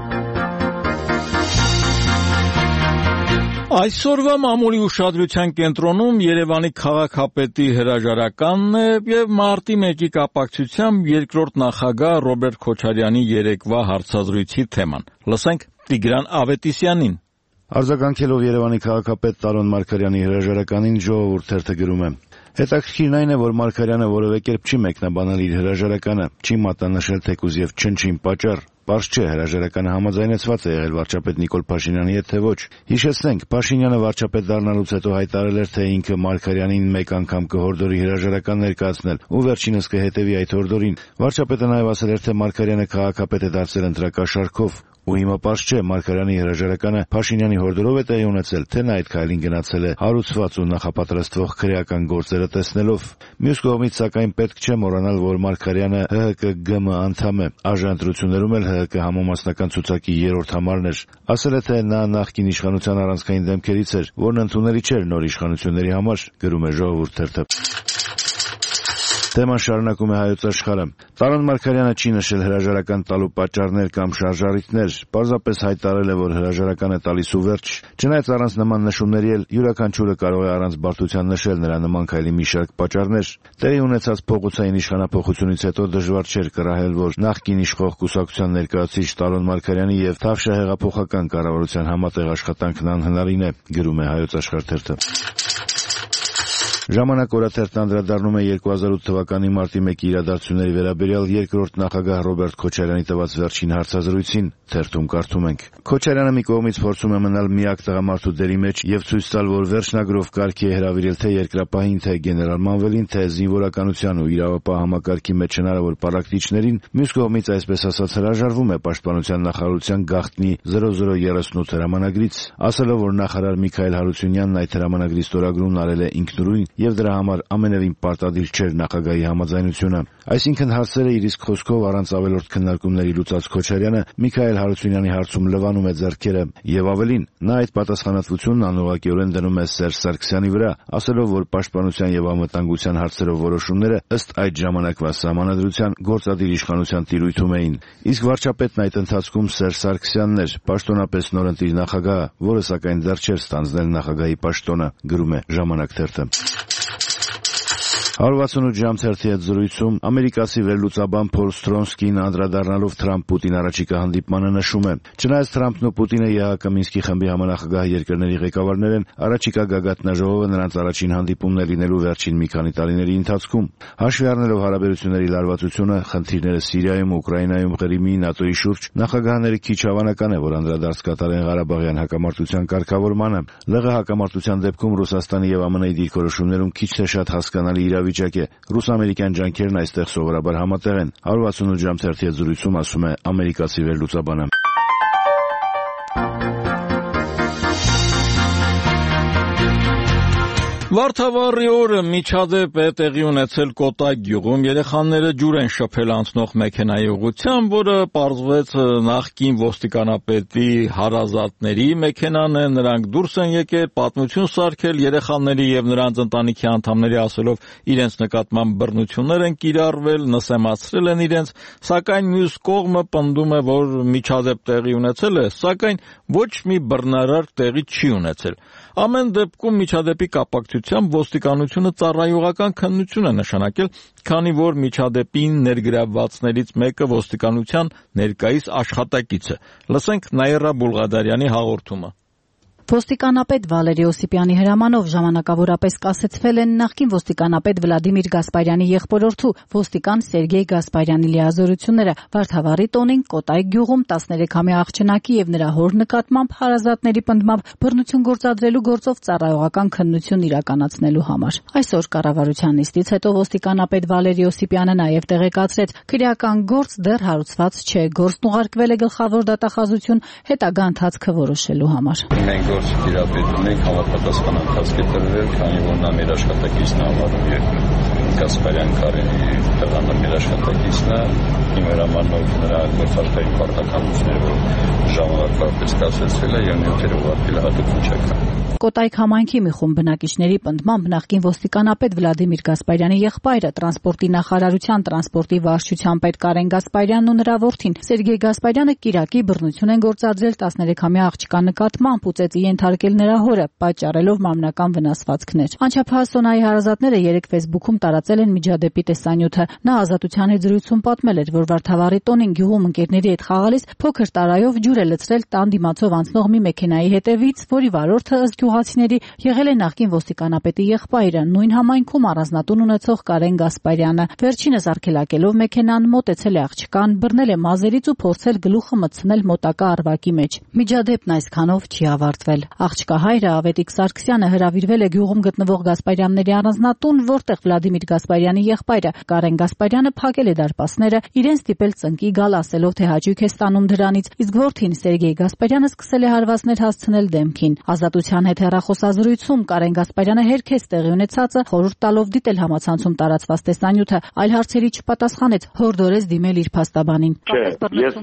A: Այսօրվա մամուլի ուշադրության կենտրոնում Երևանի քաղաքապետի հրաժարականն է եւ մարտի մեկի կապակցությամբ երկրորդ նախագահ Ռոբերտ Քոչարյանի երեկվա հարցազրույցի թեման։ Լսենք Տիգրան Ավետիսյանին։
N: Արձագանքելով Երևանի քաղաքապետ Տարոն Մարգարյանի հրաժարականին ժողովուրդ թերթը գրում է. Հետաքրքիրն այն է, որ Մարգարյանը որևէ կերպ չի մեկնաբանել իր հրաժարականը, չի մատնանշել թեկուզ եւ չնչին պատճառ։ Պարզ չէ, հրաժարականը համաձայնեցված է եղել վարչապետ Նիկոլ Փաշինյանի հետ, թե ոչ։ Հիշեցնենք, Փաշինյանը վարչապետ դառնալուց հետո հայտարարել էր, թե ինքը Մարգարյանին մեկ անգամ կհորդորի հրաժարական ներկայացնել ու վերջինս կհետևի այդ հորդորին։ Վարչապետը նաև ասել էր, թե Մարգարյանը քաղաքապետ է դարձել ընտրակաշառքով։ Ու հիմա պարզ չէ, Մարգարյանի հրաժարականը Փաշինյանի հորդորով է տեղի ունեցել, թե նա այդ քայլին գնացել է հարուցված ու նախապատրաստվող քրեական գործերը տեսնելով։ Մյուս կողմից, սակայն, պետք չէ մոռանալ, որ Մարգարյանը ՀՀԿ ԳՄ անդամ է, ԱԺ-ընտրություններում էլ ՀՀԿ համամասնական ցուցակի երրորդ համարն էր։ Ասել է, թե նա նախկին իշխանության առանցքային դեմքերից էր, որն ընդունելի չէր նոր իշխանությունների համար, գրում է Ժողովուրդ թերթը։ Թեման շարունակում է Հայոց Աշխարհը։ Տարոն Մարգարյանը չի նշել հրաժարական տալու պատճառներ կամ շարժառիթներ, պարզապես հայտարարել է, որ հրաժարական է տալիս ու վերջ։ Չնայած առանց նման նշումների էլ յուրաքանչյուրը կարող է առանց բարդության նշել նրա նման քայլի մի շարք պատճառներ։ Տեղի ունեցած փողոցային իշխանափոխությունից հետո դժվար չէր կռահել, որ նախկին իշխող կուսակցության ներկայացուցիչ Տարոն Մարգարյանի եւ Թավշյա հեղափոխական կառավարության համատեղ աշխատանքն անհնարին է, գրում է Հայոց Աշխարհ թերթը։ Ժամանակ օրաթերթն անդրադառնում է երկու հազար ութ թվականի մարտի մեկի իրադարձությունների վերաբերյալ երկրորդ նախագահ Ռոբերտ Քոչարյանի տված վերջին հարցազրույցին, թերթում կարդում ենք. Քոչարյանը մի կողմից փորձում է մնալ միակ տղամարդու դերի մեջ եւ ցույց տալ, որ վերջնագրով կարգի է հրավիրել թե երկրապահին, թե գեներալ Մանվելին, թե զինվորականության ու իրավապահ համակարգի մեջ հնարավոր պարակտիչներին, մյուս կողմից այսպես ասած հրաժարվում է պաշտպանության նախարարության գաղտնի զրո զրո երեսունութ հրամանագրից, ասելով, որ նախարար Միքայել Հարությունյանն այդ հրամանագրի ստորագրումն արել է ինքնուրույն եւ դրա համար ամենևին պարտադիր չէր նախագահի համաձայնությունը։ Այսինքն հասցրել է իր իսկ խոսքով առանց ավելորդ քննարկումների լուծած Քոչարյանը Միքայել Հարությունյանի հարցում լվանում է ձեռքերը եւ ավելին, նա այդ պատասխանատվությունն անուղղակիորեն դնում է Սերժ Սարգսյանի վրա, ասելով, որ պաշտպանության եւ անվտանգության հարցերով որոշումները ըստ այդ ժամանակվա սահմանադրության գործադիր իշխանության տիրույթում էին։ Իսկ վարչապետն այդ ընթացքում Սերժ Սարգսյանն էր, պաշտոնապես նորընտիր նախագահը, որը սակայն դեռ չէր ստանձնել նախագահի պաշտոնը, գրում է Ժամանակ թերթը։ հարյուր վաթսունութ ժամ թերթի հետ զրույցում ամերիկացի վերլուծաբան Փոլ Սթրոնսկին անդրադառնալով Թրամփ-Պուտին առաջիկա հանդիպմանը նշում է. Չնայած Թրամփն ու Պուտինը ԵԱՀԿ Մինսկի խմբի համանախագահ երկրների ղեկավարներ են, առաջիկա գագաթնաժողովը նրանց առաջին հանդիպումն է լինելու վերջին մի քանի տարիների ընթացքում։ Հաշվի առնելով հարաբերությունների լարվածությունը, խնդիրները Սիրիայում, Ուկրաինայում, Ղրիմի, ՆԱՏՕ-ի շուրջ, նախագահները քիչ հավանական է, որ անդրադարձ կատարեն Ղարաբաղյան հակամարտության կարգավորմանը։ ԼՂ հակամարտության դեպքում Ռուսաստանի եւ ԱՄՆ-ի դիրքորոշումներում քիչ թե շատ հասկանալի իրավիճակ է։ Ռուս-ամերիկյան ջանքերն այստեղ սովորաբար համատեղ են։ հարյուր վաթսունութ ժամ թերթի հետ զրույցում ասում է ամերիկացի վերլուծաբանը։
A: Վարդավառի օրը միջադեպ է տեղի ունեցել Կոտայք գյուղում, երեխաները ջուր են շփել անցնող մեքենայի ուղղությամբ, որը պարզվեց նախկին ոստիկանապետի հարազատների մեքենան է, նրանք դուրս են եկել, պատմություն սարքել երեխաների եւ նրանց ընտանիքի անդամների ասելով իրենց նկատմամբ բռնություններ են կիրառվել, նսեմացրել են իրենց, սակայն մյուս կողմը պնդում է, որ միջադեպ տեղի ունեցել է, սակայն ոչ մի բռնարար տեղի չի ունեցել։ Ամեն դեպքում միջադեպի կապակցությամբ ոստիկանությունը ծառայողական քննություն է նշանակել, քանի որ միջադեպին ներգրավվածներից մեկը ոստիկանության ներկայիս աշխատակից է։ Լսենք Նաիրա Բուլղադարյանի հաղորդումը։
O: Ոստիկանապետ Վալերի Օսիպյանի հրամանով ժամանակավորապես կասեցվել են նախկին ոստիկանապետ Վլադիմիր Գասպարյանի եղբորորդու ոստիկան Սերգեյ Գասպարյանի լիազորությունները Վարդավառի տոնին Կոտայք գյուղում տասներեքամյա աղջնակի եւ նրա հոր նկատմամբ հարազատների պնդմամբ բռնություն գործադրելու գործով ծառայողական քննություն իրականացնելու համար։ Այսօր կառավարության նիստից հետո ոստիկանապետ Վալերի Օսիպյանը նաեւ տեղեկացրեց, քրեական գործ դեռ հարուցված չէ, գործն ուղարկվել է գլխավոր դատախազություն հետագա ընթացքը որոշելու համար։
P: Գործ տիրապետում ենք համապատասխան ընթացք է տրվել, քանի որ նա մեր աշխատակիցն է համարում եւ Գասպարյան Կարենի տղան մեր աշխատակիցն է, իմ հրամանով նրա գործարքային պարտականությունները, որ ժամանակավորապես կասեցվել է եւ նյութերը ուղարկել հատուկ քննչական։
O: Կոտայք համայնքի մի խումբ բնակիչների պնդմամբ նախկին ոստիկանապետ Վլադիմիր Գասպարյանի եղբայրը տրանսպորտի նախարարության տրանսպորտի վարչության պետ Կարեն Գասպարյանն ու նրա որդին Սերգեյ Գասպարյանը կիրակի բռնություն են գործադրել տասներեքամյա աղջկա նկատմամբ ու ծեծի ենթարկել նրա հորը, պատճառելով մարմնական վնասվածքներ։ Անչափահաս Սոնայի հարազատները երեկ ֆեյսբուքում տարածել են միջադեպի տեսանյութը։ Նա ազատության հետ զրույցում պատմել էր, որ Վարդավառի տոնին գյուղում ընկերների հետ խաղալիս փոքր տարայով ջուր է լցրել տան դիմացով անցնող մի մեքենայի հետևից, որի վարորդը ըստ գյուղացիների եղել է նախկին ոստիկանապետի եղբայրը, նույն համայնքում առանձնատուն ունեցող Կարեն Գասպարյանը։ Վերջինս արգելակելով մեքենան մոտեցել է աղջկան, բռնել է մազերից ու փորձել գլուխը մտցնել մոտակա առվակի մեջ։ Միջադեպն այսքանով չի ավարտվել։ Աղջկա հայրը Ավետիք Սարգսյանը հրավիրվել է գյուղում գտնվող Գասպարյանների առանձնատուն, որտեղ Վլադիմիր Գասպարյանի եղբայրը Կարեն Գասպարյանը փակել է դարպասները, իրեն ստիպել ծնկի գալ, ասելով, թե հաճույք է ստանում դրանից, իսկ որդին Սերգեյ Գասպարյանը սկսել է հարվածներ հասցնել դեմքին։ Ազատության հետ հեռախոսազրույցում Կարեն Գասպարյանը հերքեց տեղի ունեցածը, խորհուրդ տալով դիտել համացանցում տարածված տեսանյութը, այլ հարցերի չպատասխանեց, հորդորեց դիմել իր փաստաբանին։
Q: Ես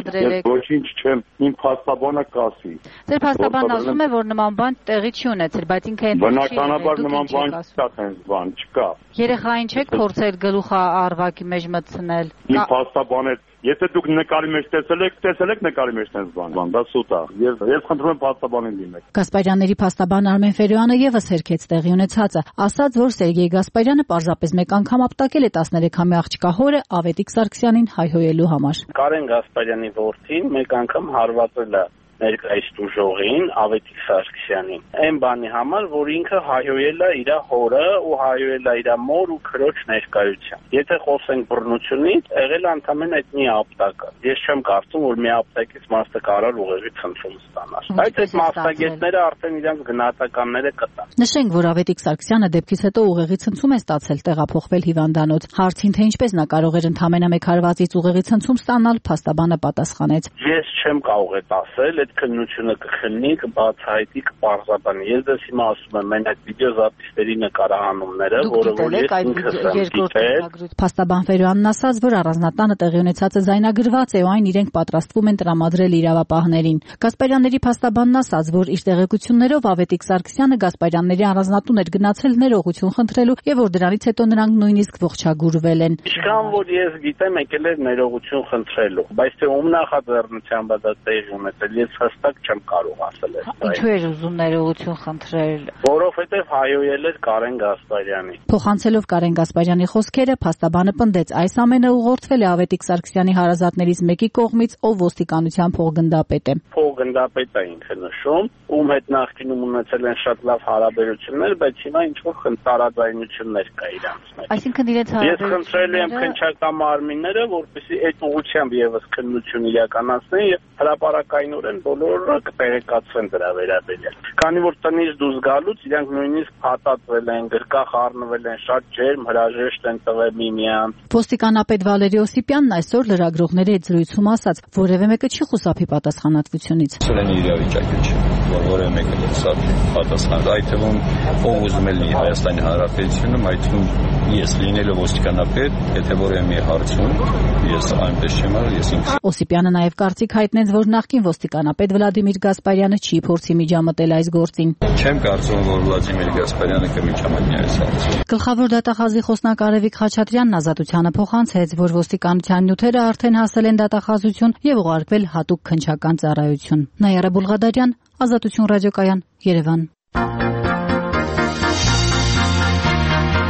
Q: ոչինչ չեմ, իմ փաստաբանը կասի։
O: Ձեր փաստաբանն ասում է, որ նման բան տեղի չի ունեցել, բայց ինքը
Q: բնականաբար նման բան չկա, տենց բան չկա։
O: Երեխային չեք փորձել գլուխը առվակի մեջ մտցնել։
Q: Իմ փաստաբանը, եթե դուք նկարի մեջ տեսել եք, տեսել եք նկարի մեջ տենց բան, դա սուտ է։ Ես ես խնդրում եմ փաստաբանին դիմեք։
O: Գասպարյանների փաստաբան Արմեն Ֆերոյանը եւս հերքեց տեղի ունեցածը, ասաց, որ Սերգեյ Գասպարյանը պարզապես մեկ անգամ ապտակել է տասներեքամյա աղջկա հորը Ավետիք Սարգսյանին հայհոյելու համար։
R: Կարեն Գասպարյանի որդին մեկ անգամ հարվածել է ներկայիս դուժողին Ավետիք Սարգսյանին։ Այն բանի համար, որ ինքը հայհոյել է իր հորը ու հայհոյել է իր մոր ու քրոջ ներկայությամբ։ Եթե խոսենք բռնությունից, եղել է ընդամենը այդ մի ապտակը։ Ես չեմ կարծում, որ մի ապտակից մասը կարող ուղեղի ցնցում ստանար։ Բայց այդ մասնագետները արդեն իրենց գնահատականները կտան։
O: Նշենք, որ Ավետիք Սարգսյանը դեպքից հետո ուղեղի ցնցում է ստացել, տեղափոխվել հիվանդանոց։ Հարցին, թե ինչպես նա կարող էր ընդամենը մեկ հարվածից ուղեղի ցնցում ստանալ, փաստաբանը պատասխանեց.
R: Ես չեմ կարող այդ ասել, քննությունը կխննի, կբացահայտի, կպարզաբանի։ Ես դες հիմա ասում եմ, մենակ վիդեոզապիսների նկարահանումները, որը որ ես ինքս եմ գիտել։
O: Փաստաբան Ֆերոյանն ասաց, որ առանձնատանը տեղի ունեցածը ձայնագրված է ու այն իրենք պատրաստվում են տրամադրել իրավապահներին։ Գասպարյանների փաստաբանն ասաց, որ իր տեղեկություններով Ավետիք Սարգսյանը Գասպարյանների առանձնատուն էր գնացել ներողություն խնդրելու եւ որ դրանից հետո նրանք նույնիսկ ողջագուրվել են։
R: Ինչքան որ ես գիտեմ, եկել էր ներողություն խնդրելու, բայց թե ում նախաձեռնությամբ դա տեղի ունեցել, ես հստակ չեմ կարող ասել այս։
O: Ինչու էր ուզում ներողություն խնդրել։
R: Որովհետև հայհոյել էր Կարեն Գասպարյանի։
O: Փոխանցելով Կարեն Գասպարյանի խոսքերը, փաստաբանը պնդեց, այս ամենը ուղղորդվել է Ավետիք Սարգսյանի հարազատներից մեկի կողմից, ով ոստիկանության փոխգնդապետ է։
R: Փոխգնդապետ է ինքը նշում, ում հետ նախկինում ունեցել են շատ լավ հարաբերություններ, բայց հիմա ինչ-որ տարաձայնություններ կա իրանց մեջ։
O: Այսինքն իրենց
R: հարաբերությունները։ Ես խնդրել եմ քննչական մարմինները, որպեսզի այդ ուղղությամբ եւս քննություն իրականացնեն եւ հրապարակայնորեն բոլորը կտեղեկացվեն դրա վերաբերյալ։ Քանի որ տնից դուրս գալուց իրանք նույնիսկ փաթաթվել են, գրկախ առնվել են, շատ ջերմ հրաժեշտ են տվել միմյանց։
O: Ոստիկանապետ Վալերի Օսիպյանն այսօր լրագրողների հետ զրույցում ասաց, որևէ մեկը չի խուսափի պատասխանատվությունից։
P: Սուրենի իրավիճակը չի, որ որևէ մեկը խուսափի պատասխան։ Այդ թվում ով ուզում է լինի Հայաստանի Հանրապետությունում, այդ թվում ես լինելով ոստիկանապետ, եթե որևէ մի հարցում ես այնպես չեմ արել, ես ինքս։
O: Օսիպյանը նաև կարծիք հայտնեց, որ նախկին ոստիկանապետ Վլադիմիր Գասպարյանը չի փորձի միջամտել այս գործին։
P: Չեմ կարծում, որ Վլադիմիր Գասպարյանը կմիջամտնի այս հարցին։
O: Գլխավոր դատախազի խոսնակ Արևիկ Խաչատրյանն ազատությանը փոխանցեց, որ ոստիկանության նյութերը արդեն հասել են դատախազություն եւ ուղարկվել հատուկ քննչական ծառայություն։ Նայարա Բուլղադարյան, Ազատություն ռադիոկայան, Երևան։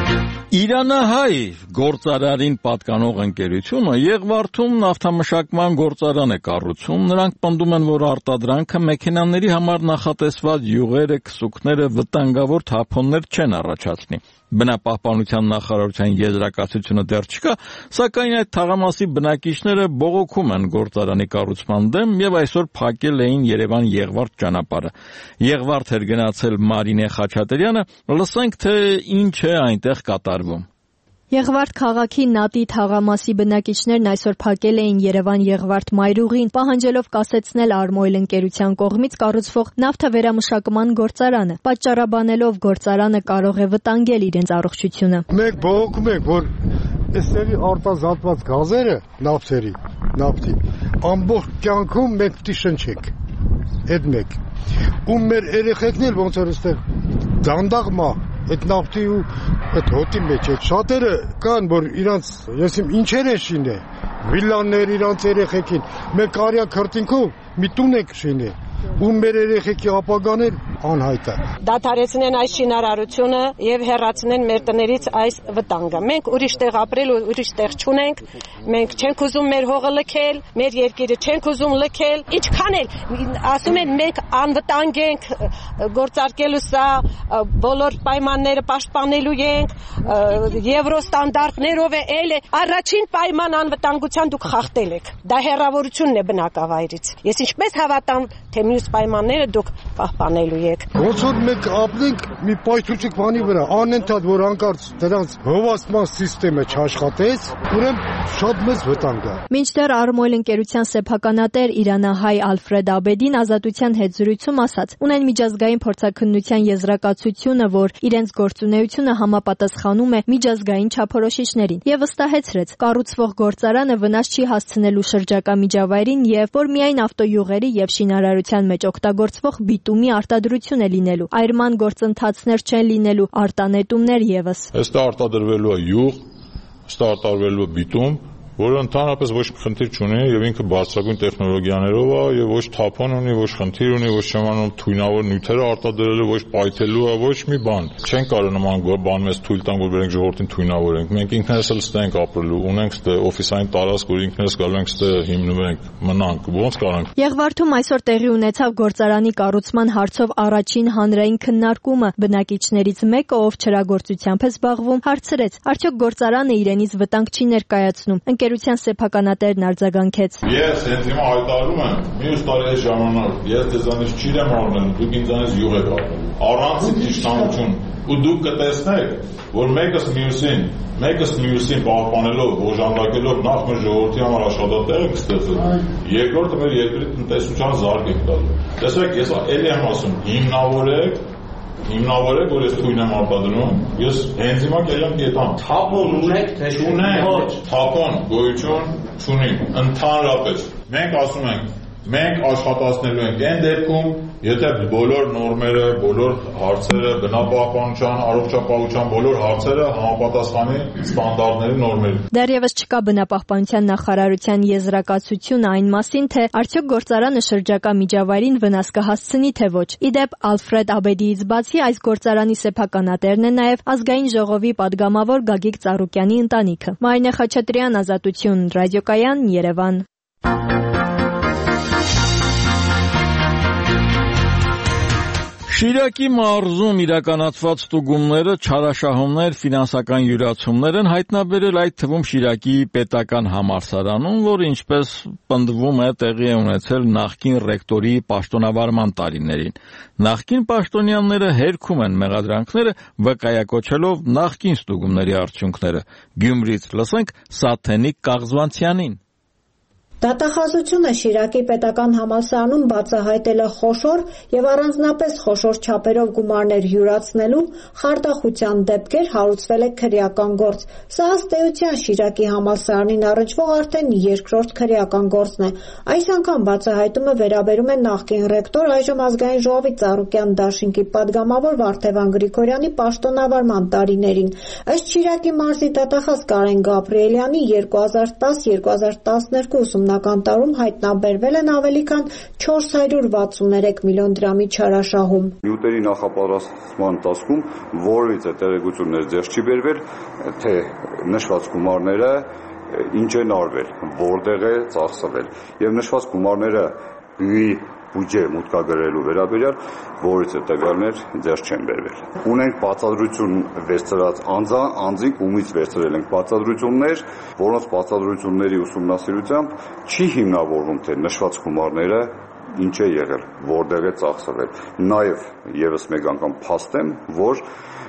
A: Իրանահայ գործարարին պատկանող ընկերությունը Եղվարդում նավթամշակման գործարան է կառուցում։ Նրանք պնդում են, որ արտադրանքը մեքենաների համար նախատեսված յուղերը, քսուկները վտանգավոր թափոններ չեն առաջացնի։ Բնապահպանության նախարարության եզրակացությունը դեռ չկա, սակայն այդ թաղամասի բնակիչները բողոքում են գործարանի կառուցման դեմ եւ այսօր փակել էին Երևան-Եղվարդ ճանապարհը։ Եղվարդ էր գնացել Մարինե Խաչատրյանը, լսենք թե ինչ է այնտեղ կատարվում։
S: Եղվարդ քաղաքի Նատի թաղամասի բնակիչներն այսօր փակել էին Երևան-Եղվարդ մայրուղին, պահանջելով կասեցնել Արմոյլ ընկերության կողմից կառուցվող նավթավերամշակման գործարանը, պատճառաբանելով գործարանը կարող է վտանգել իրենց առողջությունը։
T: Մենք բողոքում ենք, որ այստեղի արտազատված գազերը, նավթերի, նավթի, ամբողջ կյանքում մենք պիտի շնչենք։ Այդ մեկ։ Ու մեր երեխեքն էլ ոնց որ այստեղ դանդաղ մա այդ նավթի ու այդ հոտի մեջ այդ շատերը կան, որ իրանց եսիմ ինչեր են շինել, վիլլաներ իրանց երեխեքին, մենք կարյա քրտինքով մի տուն ենք շինել, ու մեր երեխեքի ապագան էլ անհայտ է։
U: Դադարեցնեն այս շինարարությունը եւ հեռացնեն մեր տներից այս վտանգը։ Մենք ուրիշ տեղ ապրել ու ուրիշ տեղ չունենք, մենք չենք ուզում մեր հողը լքել, մեր երկիրը չենք ուզում լքել, ինչքան էլ ասում են մենք անվտանգ ենք, գործարկելու սա բոլոր պայմանները պաշտպանելու ենք, եվրո ստանդարտներով է, էլ է, առաջին պայման անվտանգության դուք խախտել եք։ Դա հեռավորությունն է բնակավայրից։ Ես ինչպես հավատամ, թե մյուս պայմանները դուք պահպանելու եք։
T: Ոնց որ մենք ապրենք մի պայթուցիկ բանի վրա, անընդհատ որ հանկարծ դրանց հովացման սիստեմը չաշխատեց, ուրեմն շատ մեծ վտանգ է։
S: Մինչդեռ Արմոյլ ընկերության սեփականատեր Իրանահայ Ալֆրեդ Աբեդին Ազատության հետ զրույցում ասաց. ունեն միջազգային փորձաքննության եզրակացությունը, որ իրենց գործունեությունը համապատասխանում է միջազգային չափորոշիչներին, եւ վստահեցրեց, կառուցվող գործարանը վնաս չի հասցնելու շրջակա միջավայրին եւ որ միայն ավտոյուղերի եւ շինարարության մեջ օգտագործվող բիտումի արտադրություն է լինելու, այրման գործընթացներ չեն լինելու, արտանետումներ եւս։
V: Այստեղ արտադրվելու է յուղ, այստեղ արտադրվելու է բիտում, որը ընդհանրապես ոչ խնդիր չունի եւ ինքը բարձրագույն տեխնոլոգիաներով է եւ ոչ թափոն ունի, ոչ խնդիր ունի, ոչ շեմանում թույնավոր նյութերը արտադրելու, ոչ պայթելու է, ոչ մի բան։ Չեն կարող նման բան մեզ թույլ տան, որ մենք ժողովրդին թույնավորենք։ Մենք ինքներս էլ ստե ենք ապրելու, ունենք ստե օֆիսային տարածք, որ ինքներս կարող ենք ստե հիմնվենք, մնանք, ոնց կարանք։
S: Եղվարդում այսօր տեղի ունեցավ գործարանի կառուցման հարցով առաջին հանրային քննարկումը։ Բնակիչներից մեկը, ով չրագործությամբ է զբաղվում, հարցրեց. արդյոք գործարանը իրենից վտանգ չի ներկայացնում։ Ընկերության սեփականատերն արձագանքեց.
V: Ես հենց հիմա հայտարարում եմ, մյուս տարի ժամանակ ես ձեզանից չիրեմ առնել, դուք ինձանից յուղ եք առնել։ Առանց իշխանություն ու դուք կտեսնեք, որ մեկս մյուսին, մեկս մյուսին պահպանելով, օժանդակելով նախ մեր ժողովրդի համար աշխատատեղ եք ստեղծել, երկրորդը մեր երկրի տնտեսության զարգ եք տալու։ Տեսեք, ես էլի եմ ասում, հիմնավորեք Հիմնավորեք, որ ես թույն եմ արտադրում, ես հենց հիմա կելեմ կետամ։ Թափոն ունեք, թե չունեք։ Թափոն գոյություն չունի, ընդհանրապես։ Մենք ասում ենք, մենք աշխատացնելու ենք այն դեպքում, եթե բոլոր նորմերը, բոլոր հարցերը, բնապահպանության, առողջապահության բոլոր հարցերը համապատասխանի ստանդարտների նորմերին։
S: Դեռևս չկա բնապահպանության նախարարության եզրակացություն այն մասին, թե արդյոք գործարանը շրջակա միջավայրին վնաս կհասցնի, թե ոչ։ Իդեպ Ալֆրեդ Աբեդիից բացի այս գործարանի սեփականատերն է նաև ազգային ժողովի падգամավոր Գագիկ Ծառուկյանի ընտանիքը։ Մարինե Խաչատրյան, Ազատություն, ռադիոկայան, Երևան։
A: Շիրակի մարզում իրականացված ստուգումները, չարաշահումներ, ֆինանսական յուրացումներ են հայտնաբերել, այդ թվում Շիրակի պետական համալսարանում, որը ինչպես պնդվում է տեղի է ունեցել նախկին ռեկտորի պաշտոնավարման տարիներին։ Նախկին պաշտոնյաները հերքում են մեղադրանքները, վկայակոչելով նախկին ստուգումների արդյունքները։ Գյումրից լսենք Սաթենիկ Կաղզվանցյանին։
W: Դատախազությունը Շիրակի պետական համալսարանում բացահայտել է խոշոր եւ առանձնապես խոշոր չափերով գումարներ յուրացնելու խարդախության դեպքեր, հարուցվել է քրեական գործ։ Սա ըստ էության Շիրակի համալսարանին առնչվող արդեն երկրորդ քրեական գործն է։ Այս անգամ բացահայտումը վերաբերում է նախկին ռեկտոր, այժմ ազգային ժողովի Ծառուկյան դաշինքի падգամավոր Վարդևան Գրիգորյանի պաշտոնավարման տարիներին։ Ըստ Շիրակի մարզի դատախազ Կարեն Գաբրիելյանի երկու հազար տաս երկու հազար տասներկու ուսումնասիրության ուսումնական տարում հայտնաբերվել են ավելի քան չորս հարյուր վաթսուններեք միլիոն դրամի չարաշահում։
B: Նյութերի նախապատրաստման ընթացքում որևիցե տեղեկություններ ձեռք չի բերվել, թե նշված գումարները ինչ են արվել, որտեղ է ծախսվել, եւ նշված գումարները բյուի բյուջե մուտքագրելու վերաբերյալ որից է տվյալներ ձեռք չեն բերվել։ Ունենք բացատրություն վերցրած անձի կողմից վերցրել ենք բացատրություններ, որոնց բացատրությունների ուսումնասիրությամբ չի հիմնավորվում, թե նշված գումարները ինչ է եղել, որտեղ է ծախսվել։ Նաև եւս մեկ անգամ փաստեմ, որ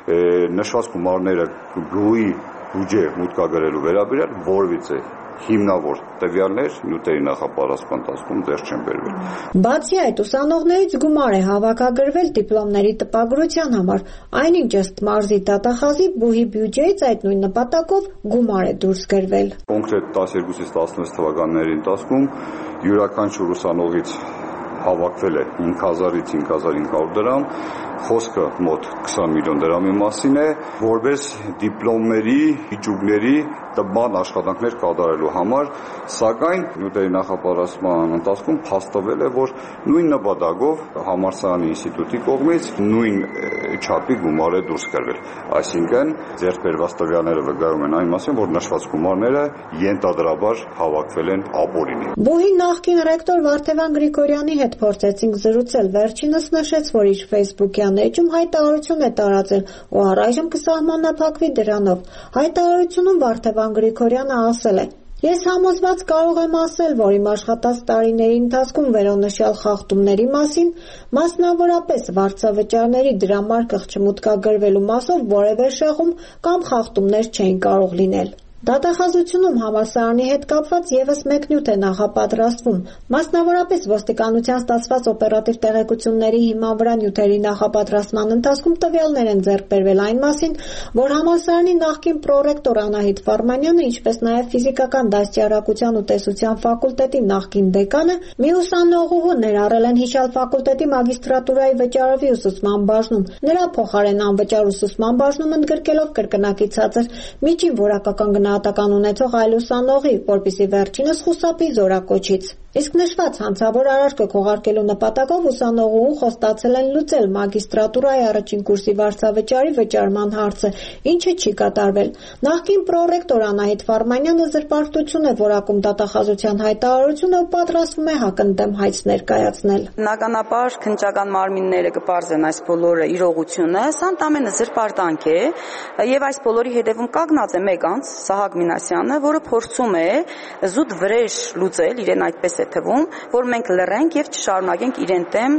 B: նշված գումարները բյուի բյուջե մուտքագրելու վերաբերյալ որևիցե հիմնավոր տվյալներ նյութերի նախապատրաստման ընթացքում ձեռք չեն բերվել։
W: Բացի այդ, ուսանողներից գումար է հավաքագրվել դիպլոմների տպագրության համար, այնինչ ըստ մարզի դատախազի բուհի բյուջեից այդ նույն նպատակով գումար է դուրս գրվել։
B: Կոնկրետ տասներկուսից տասնվեց թվականների ընթացքում յուրաքանչյուր ուսանողից հավաքվել է հինգ հազարից հինգ հազար հինգ հարյուր դրամ, խոսքը մոտ քսան միլիոն դրամի մասին է, որպես դիպլոմների, իջուկների տպման աշխատանքներ կատարելու համար, սակայն նյութերի նախապատրաստման ընթացքում փաստվել է, որ նույն նպատակով համալսարանի ինստիտուտի կողմից նույն չափի գումար է դուրս գրվել։ Այսինքն ձեռք բերված տվյալները վկայում են այն մասին, որ նշված գումարները ենթադրաբար հավաքվել են ապօրինի։
W: Բուհի նախկին ռեկտոր Վարդևան Գրիգորյանի հետ փորձեցինք զրուցել, վերջինս նշեց, որ իր Facebook-յան էջում հայտարարություն է տարածել ու առայժմ կսահմանափակվի դրանով։ Հայտարարությունում Վարդևան Գրիգորյանը ասել է. Ես համոզված կարող եմ ասել, որ իմ աշխատած տարիների ընթացքում վերոնշյալ խախտումների մասին, մասնավորապես վարձավճարների դրամարկղ չմուտքագրվելու մասով որևէ շեղում կամ խախտումներ չէին կարող լինել։ Դատախազությունում համալսարանի հետ կապված եւս մեկ նյութ է նախապատրաստվում, մասնավորապես ոստիկանության ստացված օպերատիվ տեղեկությունների հիման վրա նյութերի նախապատրաստման ընթացքում տվյալներ են ձեռք բերվել այն մասին, որ համալսարանի նախկին պրոռեկտոր Անահիտ Ֆարմանյանը, ինչպես նաեւ ֆիզիկական դաստիարակության ու տեսության ֆակուլտետի նախկին դեկանը, մի ուսանողուհու ներառել են հիշյալ ֆակուլտետի մագիստրատուրայի վճարովի ուսուցման բաժնում, նրա փոխարեն անվճար ուսուցման բաժնում ընդգրկելով կրկնակի ցածր միջին որակական գնահատական ունեցող այլ ուսանողի, որպեսզի վերջինս խուսափի զորակոչից։ Իսկ նշված հանցավոր արարքը քողարկելու նպատակով ուսանողուհու խոստացել են լուծել մագիստրատուրայի առաջին կուրսի վարձավճարի վճարման հարցը, ինչը չի կատարվել։ Նախկին պրոռեկտոր Անահիտ Ֆարմանյանը զրպարտություն է որակում դատախազության հայտարարությունը ու պատրաստվում է հակընդդեմ հայց ներկայացնել։
D: Բնականաբար քննչական մարմինները կպարզեն այս բոլորը իրողությունը, սա ընդամենը զրպարտանք է, եւ այս բոլորի հետևում կանգնած է մեկ անձ Սահակ Մինասյանը, որը փորձում է զուտ վրեժ լուծել, իրեն այդպես է թվում, որ մենք լռենք եւ չշարունակենք իրեն դեմ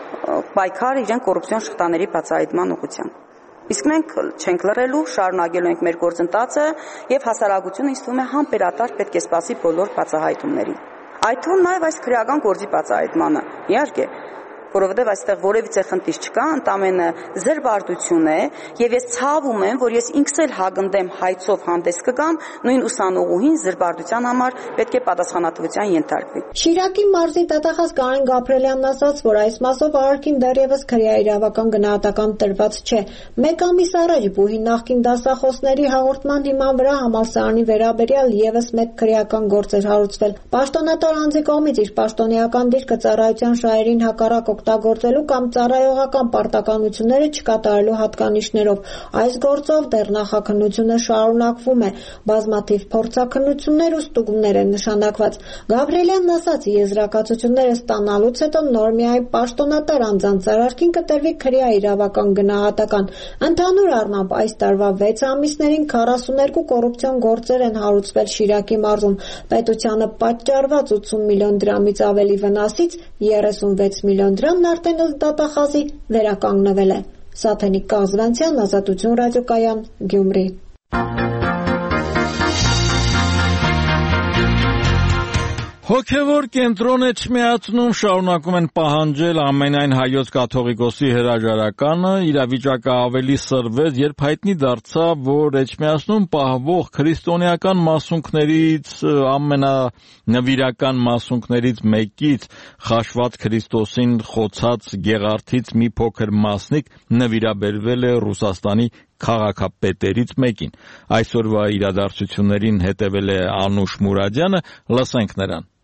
D: պայքարը իրեն կոռուպցիոն շղթաների բացահայտման ուղղությամբ։ Իսկ մենք չենք լռելու, շարունակելու ենք մեր գործընթացը եւ հասարակությունը ինձ թվում է համբերատար պետք է սպասի բոլոր բացահայտումներին։ Այդ թվում նաեւ այս քրեական գործի բացահայտմանը, իհարկե, որովհետև այստեղ որևիցե խնդիր չկա, ընդամենը զրպարտություն է, եւ ես ցավում եմ, որ ես ինքս էլ հագնդեմ հայցով հանդես կգամ, նույն ուսանողուհին զրպարտության համար պետք է պատասխանատվության ենթարկվի։
W: Շիրակի մարզի դատախազ Կարեն Գաբրելյանն ասաց, որ այս մասով արարքին դեռևս քրեաիրավական գնահատական տրված չէ։ Մեկ ամիս առաջ բուհի նախկին դասախոսների հաղորդման հիման վրա համալսարանի վերաբերյալ եւս մեկ քրեական գործ էր հարուցվել։ Պաշտոնատար անձի կողմից իր պաշտոնեական դիրքը ծառայության շահերին հակառակ օգտագործելու կամ ծառայողական պարտականությունները չկատարելու հատկանիշներով։ Այս գործով դեռ նախաքննությունը շարունակվում է։ Բազմաթիվ փորձաքննություններ ու ստուգումներ են նշանակված։ Գաբրելյանն ասաց, եզրակացությունները ստանալուց հետո նոր միայն պաշտոնատար անձանց արարքին կտրվի քրեաիրավական գնահատական։ Ընդհանուր առմամբ այս տարվա վեց ամիսներին քառասուներկու կոռուպցիոն գործեր են հարուցվել Շիրակի մարզում։ Պետությանը պատճառված ութսուն միլիոն դրամից ավելի վնասից երեսունվեց միլիոն դրամն արդեն ըստ դատախազի վերականգնվել է։ Սաթենիկ Կազվանցյան, Ազատություն ռադիոկայան, Գյումրի։
A: Հոգևոր կենտրոն Էջմիածնում շարունակում են պահանջել ամենայն հայոց կաթողիկոսի հրաժարականը, իրավիճակը ավելի սրվեց, երբ հայտնի դարձավ, որ Էջմիածնում պահվող քրիստոնեական մասունքներից ամենանվիրական մասունքներից մեկից խաշված Քրիստոսին խոցած գեղարդից մի փոքր մասնիկ նվիրաբերվել է Ռուսաստանի քաղաքապետերից մեկին։ Այսօրվա իրադարձություններին հետևել է Անուշ Մուրադյանը, լսենք նրան։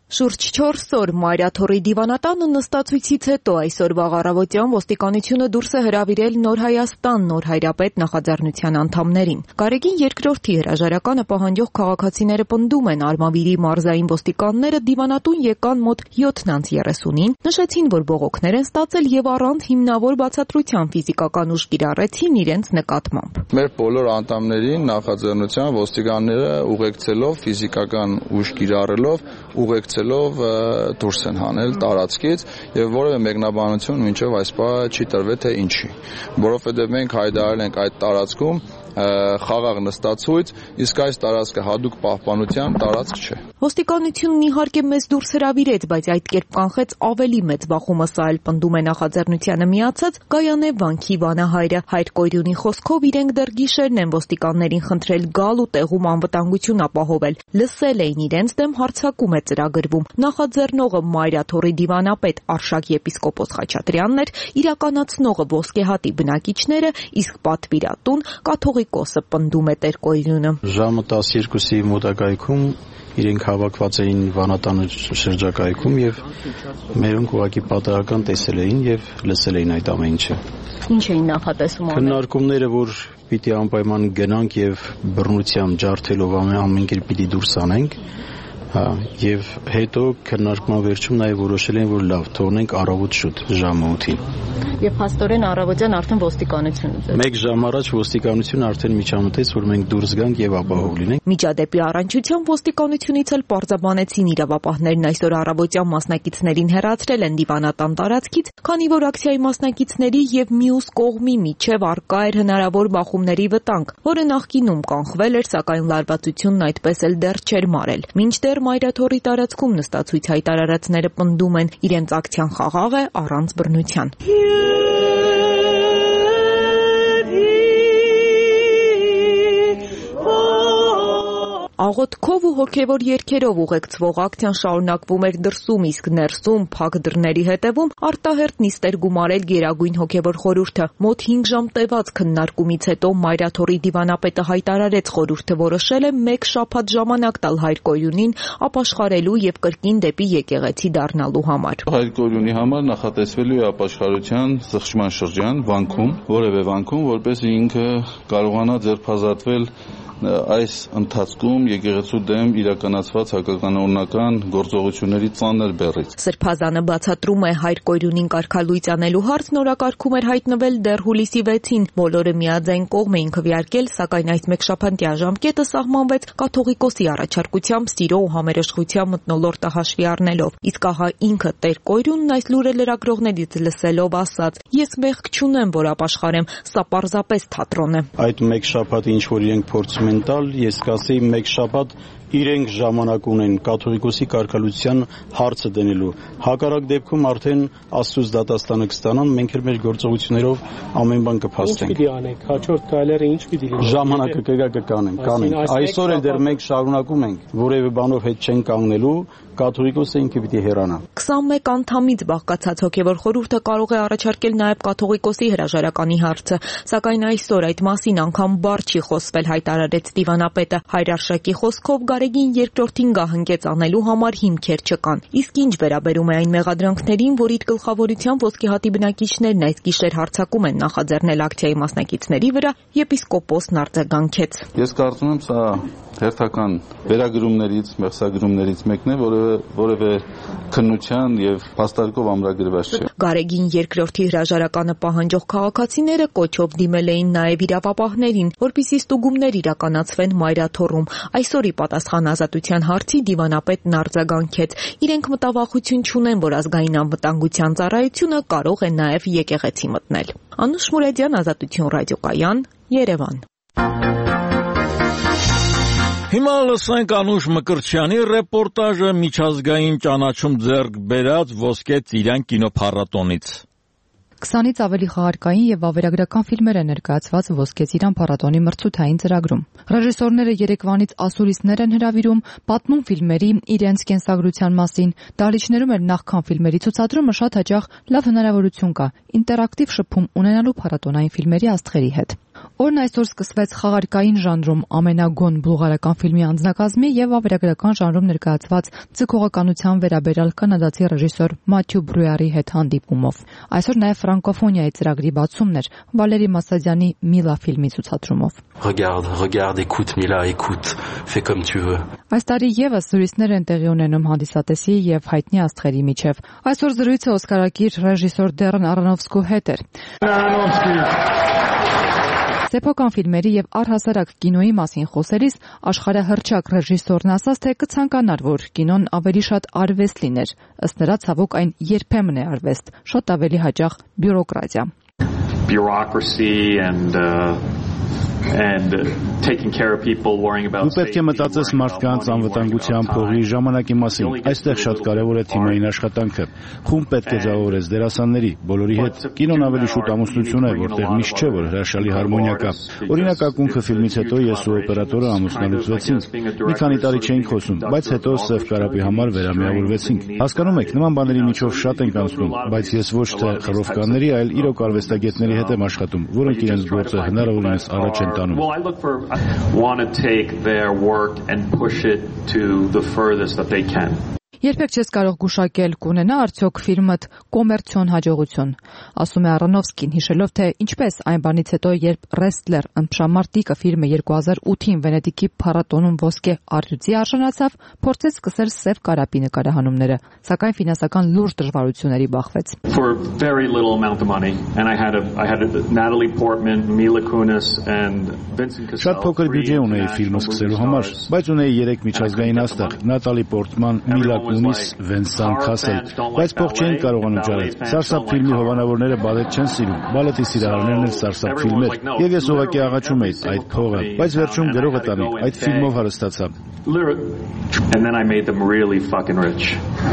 G: Շուրջ չորս օր Մայրաթոռի դիվանատանը նստացույցից հետո այսօր վաղ առավոտյան ոստիկանությունը դուրս է հրավիրել Նոր Հայաստան նոր հայրապետ նախաձեռնության անդամներին։ Գարեգին երկրորդի հրաժարականը պահանջող քաղաքացիները պնդում են Արմավիրի մարզային ոստիկանները դիվանատուն եկան մոտ յոթ երեսունին, նշեցին, որ բողոքներ են ստացել եւ առանց հիմնավոր բացատրության ֆիզիկական ուժ կիրառեցին իրենց նկատմամբ։
L: Մեր բոլոր անդամներին նախաձեռնության ոստիկանները ուղեկցելով ֆիզիկական ուժ կիրառելով ուղեկցելով դուրս են հանել տարածքից եւ որևէ մեկնաբանություն մինչեւ այս պահը չի տրվել թե ինչի, որովհետեւ մենք հայտարարել ենք այդ տարածքում խաղաղ նստացույց, իսկ այս տարածքը հadoop պահպանության տարածք չէ։
G: Ոստիկանությունն իհարկե մեզ դուրս հրավիրեց, բայց այդ կերպ կանխեց ավելի մեծ բախումը, սա էլ պնդում է նախաձեռնությանը միացած Գայանե Վանքի վանահայրը։ Հայր Կոյրյունի խոսքով իրենք դեռ գիշերն են ոստիկաններին խնդրել գալ ու տեղում անվտանգություն ապահովել։ Լսել էին իրենց դեմ հարձակում է ծրագրվում։ Նախաձեռնողը Մայրաթոռի դիվանապետ Արշակ եպիսկոպոս Խաչատրյանն էր, իրականացնողը Ոսկեհատի բնակիչները, իսկ պատվիրատուն կաթողիկոսը, պնդում է Տեր Կոյրյունը։
C: Ժամը տասներկուսի մոտակայքում իրենք հավաքված էին Վանատանը շրջակայքում եւ մերոնք ուղղակի պատահական տեսել էին եւ լսել էին այդ ամեն ինչը։
G: Ինչ էին նախատեսում անել։
C: Քննարկումները, որ պիտի անպայման գնանք եւ բռնությամբ ջարդելով ամեն կերպ պիտի դուրս անենք, հա, եւ հետո քննարկման վերջում նաեւ որոշել են, որ լավ, թողնենք առավոտ շուտ ժամը ութին։
G: Եվ փաստորեն առավոտյան արդեն ոստիկանությունը ձեր։
C: Մեկ ժամ առաջ ոստիկանությունը արդեն միջամտեց, որ մենք դուրս գանք եւ ապահով լինենք։
G: Միջադեպի առանջությամբ ոստիկանությունից էլ պարզաբանեցին իրավապահներն այսօր առավոտյան մասնակիցներին հեռացրել են դիվանատան տարածքից, քանի որ ակցիայի մասնակիցների եւ մյուս կողմի միջև առկա էր հնարավոր բախումների վտանգ, որը նախկինում կանխվել էր, սակայն լարվածությունն այդպես էլ դեռ չէր մարել։ Մինչդեռ Մայրաթոռի տարածքում նստացույց հայտարարածները պնդում են, իրենց ակցիան խաղաղ է, առանց բռնության։ Աղոթքով ու հոգևոր երգերով ուղեկցվող ակցիան շարունակվում էր դրսում, իսկ ներսում փակ դռների հետևում արտահերթ նիստ էր գումարել Գերագույն հոգևոր խորհուրդը։ Մոտ հինգ ժամ տևած քննարկումից հետո Մայրաթոռի դիվանապետը հայտարարեց, խորհուրդը որոշել է մեկ շաբաթ ժամանակ տալ Հայր Կոյրյունին ապաշխարելու եւ կրկին դեպի եկեղեցի դառնալու համար։
V: Հայր Կոյրյունի համար նախատեսվելու է ապաշխարության զղջման շրջան վանքում, որևէ վանքում, որպեսզի ինքը կարողանա ձերբազատվել այս ընթացքում եկեղեցու դեմ իրականացված հակականոնական գործողությունների ծանր բեռից։
G: Սրբազանը բացատրում է, Հայր Կոյրյունին կարգալույծ անելու հարցն օրակարգում էր հայտնվել դեռ հուլիսի վեցին։ Բոլորը միաձայն կողմ էին քվեարկել, սակայն այս մեկշաբաթյա ժամկետը սահմանվեց կաթողիկոսի առաջարկությամբ սիրո ու համերաշխության մթնոլորտը հաշվի առնելով։ Իսկ ահա ինքը Տեր Կոյրյունն այս լուրը լրագրողներից լսելով ասաց. «Ես մեղք չունեմ, որ ապաշխարեմ, սա պարզապես թատրոն է»։
C: Այդ մեկ շաբաթ ինչ որ իրենք փորձում են տալ, ես կասեի մեկ շաբաթ իրենք ժամանակ ունեն կաթողիկոսի կարգալության հարցը դնելու։ Հակառակ դեպքում արդեն Աստծուց դատաստանը կստանան, մենք էլ մեր գործողություններով ամեն բան կփաստենք։
H: Ինչ պիտի անենք, հաջորդ քայլերը ինչ պիտի լինի։
C: Ժամանակը կգա կկանենք, կանենք։ Այսօր էլ դեռ մենք շարունակում ենք, որևէ բանով հետ չեն կանգնելու, կաթողիկոսը ինքը պիտի հեռանա։
G: քսանմեկ անդամից բաղկացած հոգևոր խորհուրդը կարող է առաջարկել նաև կաթողիկոսի հրաժարականի հարցը, սակայն այսօր այդ մասին անգամ բառ չի խոսվել, հայտարարեց դիվանապետը։ Հայր Արշակի խոսքով Գարեգին երկրորդին գահընկեց անելու համար հիմքեր չկան։ Իսկ ինչ վերաբերում է այն մեղադրանքներին, որ իր գլխավորությամբ Ոսկեհատի բնակիչներն այս գիշեր հարձակում են նախաձեռնել ակցիայի մասնակիցների վրա, եպիսկոպոսն արձագանքեց։
V: Ես կարծում եմ, սա հերթական վերագրումներից, մեղսագրումներից մեկն է, որը որևէ քննության եւ փաստարկով ամրագրված չէ։
G: Գարեգին երկրորդի հրաժարականը պահանջող քաղաքացիները կոչով դիմել էին նաեւ իրավապահներին, որպեսզի ստուգումներ իրականացվեն Մայրաթոռում։ Այսօրի պատասխան ազատության հարցի դիվանապետն արձագանքեց. իրենք մտավախություն չունեն, որ ազգային անվտանգության ծառայությունը կարող է նաեւ եկեղեցի մտնել։ Անուշ Մուրադյան, Ազատություն ռադիոկայան, Երևան։
A: Հիմա լսենք Անուշ Մկրտչյանի ռեպորտաժը միջազգային ճանաչում ձեռք բերած Ոսկե ծիրան կինոփառատոնից։
E: քսանից ավելի խաղարկային եւ վավերագրական ֆիլմեր են ներկայացված Ոսկե ծիրան փառատոնի մրցութային ծրագրում։ Ռեժիսորները երեկվանից ասուլիսներ են հրավիրում, պատմում ֆիլմերի իրենց կենսագրության մասին, դահլիճներում էլ նախքան ֆիլմերի ցուցադրումը շատ հաճախ լավ հնարավորություն կա ինտերակտիվ շփում ունենալու փառատոնային ֆիլմերի աստղերի հետ։ Օրն այսօր սկսվեց խաղարկային ժանրում ամենագոն բուլղարական ֆիլմի անձնակազմի եւ վավերագրական ժանրում ներկայացված ցկողականության վերաբերյալ կանադացի ռեժիսոր Մաթյու Բրույարի հետ հանդիպումով։ Այսօր նաեւ ֆրանկոֆոնիայի ծրագրի բացումն էր Վալերի Մասադյանի Միլա ֆիլմի ցուցադրումով։
F: Regarde, regarde, écoute, Mila, écoute, fais comme tu veux։
E: Այս տարի եւս զրույցներ են տեղի ունենում հանդիսատեսի եւ հայտնի աստղերի միջև։ Այսօր զրույցը օսկարակիր ռեժիսոր Դերեն Արոնոֆսկու հետ էր։ Սեփական ֆիլմերի եւ առհասարակ կինոյի մասին խոսելիս աշխարհահռչակ ռեժիսորն ասաց, թե կցանկանար, որ կինոն ավելի շատ արվեստ լիներ։ Ըստ նրա, ցավոք այն երբեմն է արվեստ, շատ ավելի հաճախ բյուրոկրատիա։
F: Bureaucracy and uh, and taking care of people, worrying about
N: Դու պետք է մտածես մարդկանց անվտանգության, փողի, ժամանակի մասին։ Այստեղ շատ կարևոր է թիմային աշխատանքը։ Խումբ պետք է ձևավորես դերասանների, բոլորի հետ։ Կինոն ավելի շուտ ամուսնություն է, որտեղ միշտ չէ, որ հրաշալի հարմոնիա կա։ Օրինակ, ակունքը ֆիլմից հետո ես ու օպերատորը ամուսնալուծվեցինք։ Մի քանի տարի չէինք խոսում, բայց հետո Սև կարապի համար վերամիավորվեցինք։ Հասկանում եք, նման բաների միջով շատ ենք անցնում, բայց ես ոչ թե խռովկանների, այլ իրոք արվեստագետների հետ եմ աշխատում, որոնք իրենց գործը հնարավորինս առաջ են տանում։
F: Well, I look for want to take their work and push it to the furthest that they can.
E: Երբեք չես կարող գուշակել կունենա արդյոք ֆիլմդ կոմերցիոն հաջողություն, ասում է Արոնոֆսկին, հիշելով, թե ինչպես այն բանից հետո, երբ Ռեսթլեր ըմբշամարտիկը ֆիլմը երկու հազար ութին Վենետիկի փառատոնում ոսկե արդյունքի արժանացավ, փորձեց սկսել Սև կարապի նկարահանումները, սակայն ֆինանսական լուրջ դժվարությունների բախվեց։
F: For very little amount of money, and I had a I had a Natalie Portman, Mila Kunis and Vincent Cassel.
N: Շատ փոքր բյուջե ունեի ֆիլմը սկսելու համար, բայց ունեի երեք միջազգային աստղ՝ Նատալի Պորտման, Միլա Kunis, Vincent Cassel, բայց փող չէին կարողանում ճարել։ Սարսափ ֆիլմի հովանավորները բալետ չեն սիրում, բալետի սիրահարներն էլ սարսափ ֆիլմեր։ Եվ ես ուղղակի աղաչում էի այդ փողը, բայց վերջում գրողը տանի, այդ ֆիլմով հարստացա։
F: And then I made them really fucking rich.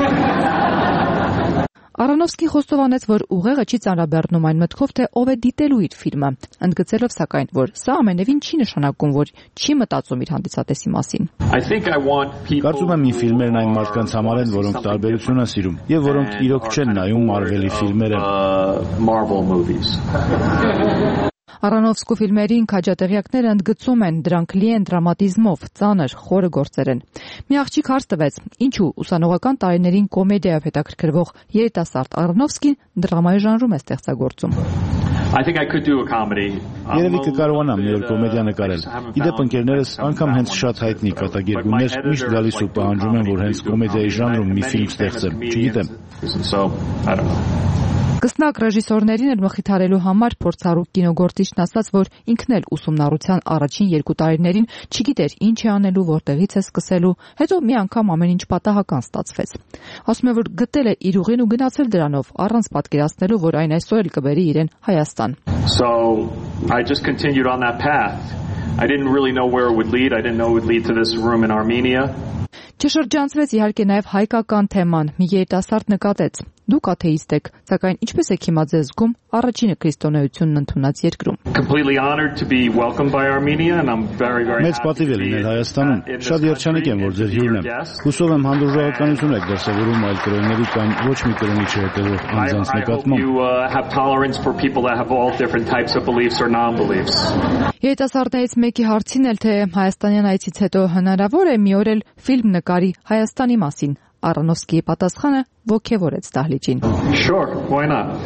E: Արոնոֆսկին խոստովանեց, որ ուղեղը չի ծանրաբեռնում այն մտքով, թե ով է դիտելու իր ֆիլմը, ընդգծելով սակայն, որ սա ամենևին չի նշանակում, որ չի մտածում իր հանդիսատեսի մասին։
N: Կարծում եմ իմ ֆիլմերն այն մարդկանց համար են, որոնք տարբերություն են սիրում, եւ որոնք իրոք չեն նայում Marvel-ի ֆիլմերը։
E: Արոնոֆսկու ֆիլմերին քաջատեղյակները ընդգծում են, դրանք լի են դրամատիզմով, ծանր, խորը գործեր են։ Մի աղջիկ հարց տվեց, ինչու ուսանողական տարիներին կոմեդիայով հետաքրքրվող երիտասարդ Արոնոֆսկին դրամայի ժանրում է ստեղծագործում։
F: I think I could do a comedy.
N: Երևի կկարողանամ մի օր կոմեդիա նկարել։ Իդեպ ընկերներս անգամ հենց շատ հայտնի կատակերգուներ միշտ գալիս ու պահանջում են, որ հենց կոմեդիայի ժանրում մի ֆիլմ ստեղծեմ, չգիտեմ։ Կսնակ
E: ռեժիսորներին էլ մխիթարելու համար փորձառու կինոգործիչն ասաց, որ ինքն էլ ուսումնառության առաջին երկու տարիներին չգիտեր ինչ է անելու, որտեղից է սկսելու, հետո մի անգամ ամեն ինչ պատահական ստացվեց։ Ասում է, որ գտել է իր ուղին ու գնացել դրանով, առանց պատկերացնելու, որ այն այսօր էլ կբերի իրեն Հայաստան։
F: So I just continued on that path. I didn't really know where it would lead. I didn't know it would lead to this room in Armenia.
E: Չշրջանցվեց իհարկե նաև հայկական թեման։ Մի երիտասարդ նկատեց. Դուք աթեիստ եք, սակայն ինչպես եք հիմա ձեզ զգում առաջինը քրիստոնեությունն ընդունած երկրում։
F: Completely honored to be welcomed by Armenia and I'm very very
N: Մեծ պատիվ է լինել Հայաստանում։ Շատ երջանիկ եմ, որ ձեր հյուրն եմ։ Հուսով եմ հանդուրժողականություն եք դրսևորում այլ կրոնների կամ ոչ մի կրոնի չհետևող անձանց նկատմամբ։
F: You have tolerance for people that have all different types of beliefs or non-beliefs.
E: Երիտասարդներից մեկի հարցին էլ թե Հայաստանյան այցից հետո հնարավոր է մի օր էլ ֆիլմ նկարի Հայաստանի մասին։ Արոնոֆսկիի պատասխանը ոգևորեց դահլիճին։
F: Sure, why not?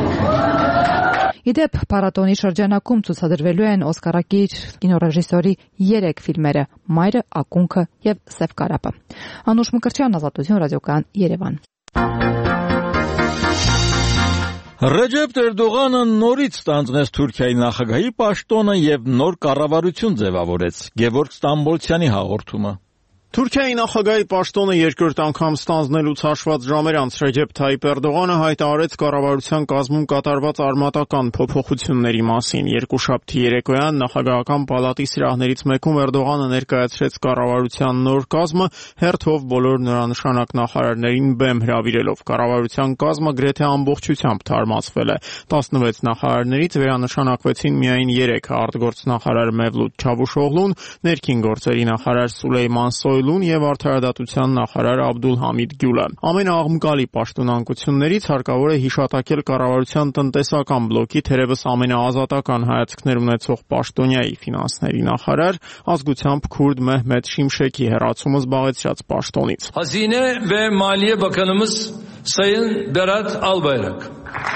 E: Իդեպ փառատոնի շրջանակում ցուցադրվելու են օսկարակիր կինոռեժիսորի երեք ֆիլմերը՝ Մայրը, Ակունքը եւ Սև կարապը։ Անուշ Մկրտչյան, Ազատություն, ռադիոկայան, Երևան։
A: Ռեջեփ Էրդողանը նորից ստանձնեց Թուրքիայի նախագահի պաշտոնը եւ նոր կառավարություն ձևավորեց։ Գևորգ Ստամբոլցյանի հաղորդումը։
C: Թուրքիայի նախագահի պաշտոնը երկրորդ անգամ ստանձնելուց հաշված ժամեր անց Ռեջեփ Թայիփ Էրդողանը հայտարարեց կառավարության կազմում կատարված արմատական փոփոխությունների մասին։ Երկուշաբթի երեկոյան նախագահական պալատի սրահներից մեկում Էրդողանը ներկայացրեց կառավարության նոր կազմը, հերթով բոլոր նորանշանակ նախարարներին բեմ հրավիրելով։ Կառավարության կազմը գրեթե ամբողջությամբ թարմացվել է։ տասնվեց նախարարներից վերանշանակվեցին միայն երեքը՝ արտգործնախարար Մևլութ Չավուշօղլուն, ներքին գործերի նախարար Սուլեյման Սոյլուն եւ արդարադատության նախարար Աբդուլհամիդ Գյուլը։ Ամենաաղմկալի պաշտոնանկություններից հարկավոր է հիշատակել կառավարության տնտեսական բլոկի թերևս ամենաազատական հայացքներ ունեցող պաշտոնյայի ֆինանսների նախարար, ազգությամբ քուրդ Մեհմեդ Շիմշեքի հեռացումը զբաղեցրած պաշտոնից։
I: Hazine ve Maliye Bakanımız Sayın Berat Albayrak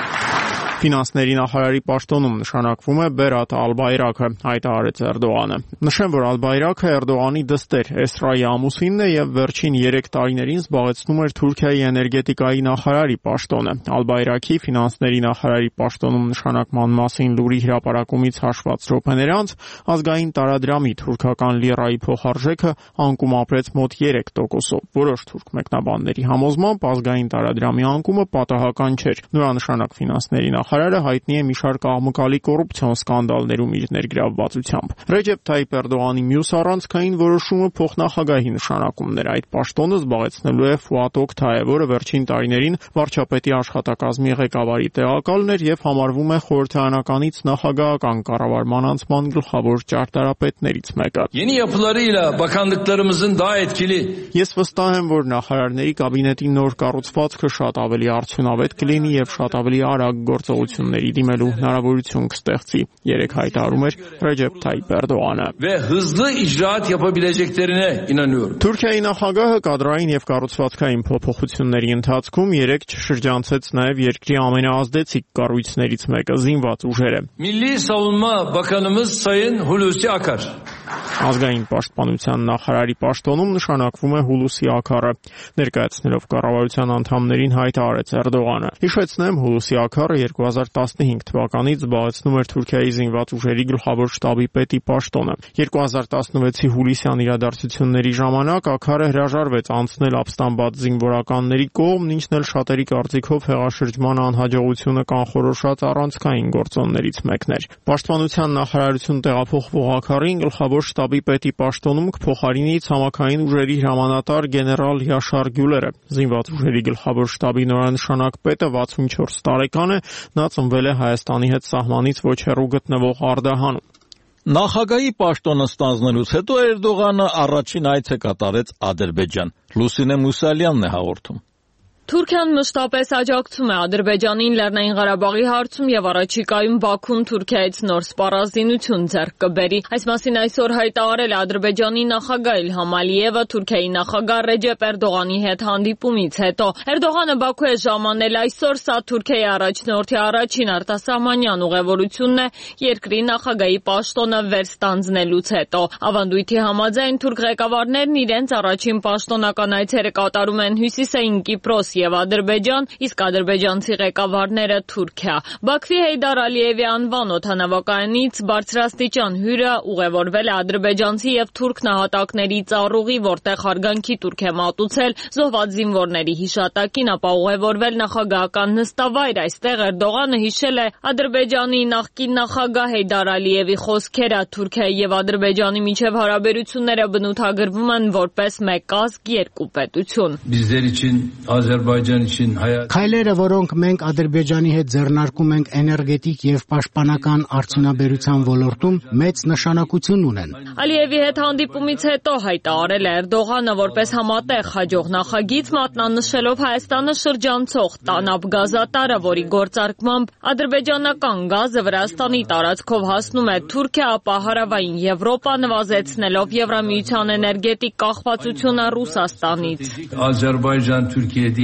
C: Ֆինանսների նախարարի պաշտոնում նշանակվում է Բերատ Ալբայրակը, հայտարարեց Էրդողանը։ Նշեմ, որ Ալբայրակը Էրդողանի դստեր Էսրայի ամուսինն է եւ վերջին երեք տարիներին զբաղեցնում էր Թուրքիայի էներգետիկայի նախարարի պաշտոնը։ Ալբայրակի ֆինանսների նախարարի պաշտոնում նշանակման մասին լուրի հրապարակումից հաշված րոպեներ անց ազգային տարադրամի թուրքական լիրայի փոխարժեքը անկում ապրեց մոտ երեք տոկոսով։ Որոշ թուրք մեկնաբանների համոզմամբ ազգային տարադրամի անկումը պատահական չէր։ Նորանշանակ ֆինանսների նախարարը հայտնի է մի շարք աղմկալի կոռուպցիոն սկանդալներում իր ներգրավվածությամբ։ Ռեջեփ Թայիփ Էրդողանի մյուս առանցքային որոշումը փոխնախագահի նշանակումն էր։ Այդ պաշտոնը զբաղեցնելու է Ֆուատ Օկթայը, որը վերջին տարիներին վարչապետի աշխատակազմի ղեկավարի տեղակալն էր եւ համարվում է խորհրդարանականից նախագահական կառավարման անցման գլխավոր ճարտարապետներից մեկը։
I: Yeni yapılarıyla bakanlıklarımızın daha etkili.
C: Ես վստահ եմ, որ նախարարների կաբինետի նոր կառուցվածքը շատ ավելի արդյունավետ կլինի եւ շատ ավելի արագ գործողությունների դիմելու հնարավորություն կստեղծի, երեք հայտարարում էր Ռեջեփ Թայիփ Էրդողանը։
I: Ve hızlı icraat yapabileceklerine inanıyorum.
C: Թուրքիայի նախագահը կադրային եւ կառուցվածքային փոփոխությունների ընթացքում երեք չշրջանցեց նաեւ երկրի ամենաազդեցիկ կառույցներից մեկը՝ զինված ուժերը։
I: Milli Savunma Bakanımız Sayın Hulusi Akar.
C: Ազգային պաշտպանության նախարարի պաշտոնում նշանակվում է Հուլուսի Աքարը։ Ներկայացնելով կառավարության անդամներին հայտարարեց Էրդողանը։ Հիշեցնեմ, Հուլուսի Աքարը երկու հազար տասնհինգ թվականից զբաղեցնում էր Թուրքիայի զինված ուժերի գլխավոր շտաբի պետի պաշտոնը։ երկու հազար տասնվեցի հուլիսյան իրադարձությունների ժամանակ Աքարը հրաժարվեց անցնել ապստամբած զինվորականների կողմ, ինչն էլ շատերի կարծիքով հեղաշրջման անհաջողությունը կանխորոշած առանցքային գործոններից մեկն էր։ Պաշտպանության նախարարություն տեղափոխվող Աքարին գլխավոր շտաբի պետի պաշտոնում կփոխարինի ցամաքային ուժերի հրամանատար գեներալ Յաշար Գյուլերը։ Զինված ուժերի գլխավոր շտաբի նորանշանակ պետը վաթսունչորս տարեկան է, նա ծնվել է Հայաստանի հետ սահմանից ոչ հեռու գտնվող Արդահանում։
A: Նախագահի պաշտոնը ստանձնելուց հետո Էրդողանը առաջին այցը կատարեց Ադրբեջան։ Լուսինե Մուսալյանն է հաղորդում։
K: Թուրքիան մշտապես աջակցում է Ադրբեջանին Լեռնային Ղարաբաղի հարցում եւ առաջիկայում Բաքուն Թուրքիայից նոր սպառազինություն ձեռք կբերի։ Այս մասին այսօր հայտարարել է Ադրբեջանի նախագահ Իլհամ Ալիևը Թուրքիայի նախագահ Ռեջեփ Էրդողանի հետ հանդիպումից հետո։ Էրդողանը Բաքու է ժամանել այսօր, սա Թուրքիայի առաջնորդի առաջին արտասահմանյան ուղևորությունն է երկրի նախագահի պաշտոնը վերստանձնելուց հետո։ Ավանդույթի համաձայն թուրք ղեկավարներն իրենց առաջին պաշտոնական այցերը կատարում են Հյուսիսային Կիպրոս եւ Ադրբեջան, իսկ ադրբեջանցի ղեկավարները Թուրքիա։ Բաքվի Հեյդար Ալիևի անվան օդանավակայանից բարձրաստիճան հյուրը ուղևորվել է ադրբեջանցի եւ թուրք նահատակների ծառուղի, որտեղ հարգանքի տուրք է մատուցել զոհված զինվորների հիշատակին, ապա ուղևորվել նախագահական նստավայր։ Այստեղ Էրդողանը հիշել է Ադրբեջանի նախկին նախագահ Հեյդար Ալիևի խոսքերը։ Թուրքիայի եւ Ադրբեջանի միջև հարաբերությունները բնութագրվում են որպես մեկ ազգ, երկու պետություն։
I: Bizler için Azerbaycan için hayat
J: Քայլերը, որոնք մենք Ադրբեջանի հետ ձեռնարկում ենք էներգետիկ եւ պաշտպանական արդյունաբերության ոլորտում, մեծ նշանակություն ունեն։
K: Ալիևի հետ հանդիպումից հետո հայտարարել է Էրդողանը որպես համատեղ հաջող նախագիծ, մատնանշելով Հայաստանը շրջանցող Տանապ գազատարը, որի գործարկմամբ ադրբեջանական գազը Վրաստանի տարածքով հասնում է Թուրքիա, ապա հարավային Եվրոպա, նվազեցնելով Եվրամիության էներգետիկ կախվածությունը Ռուսաստանից։
I: Azerbaycan Türkiye değil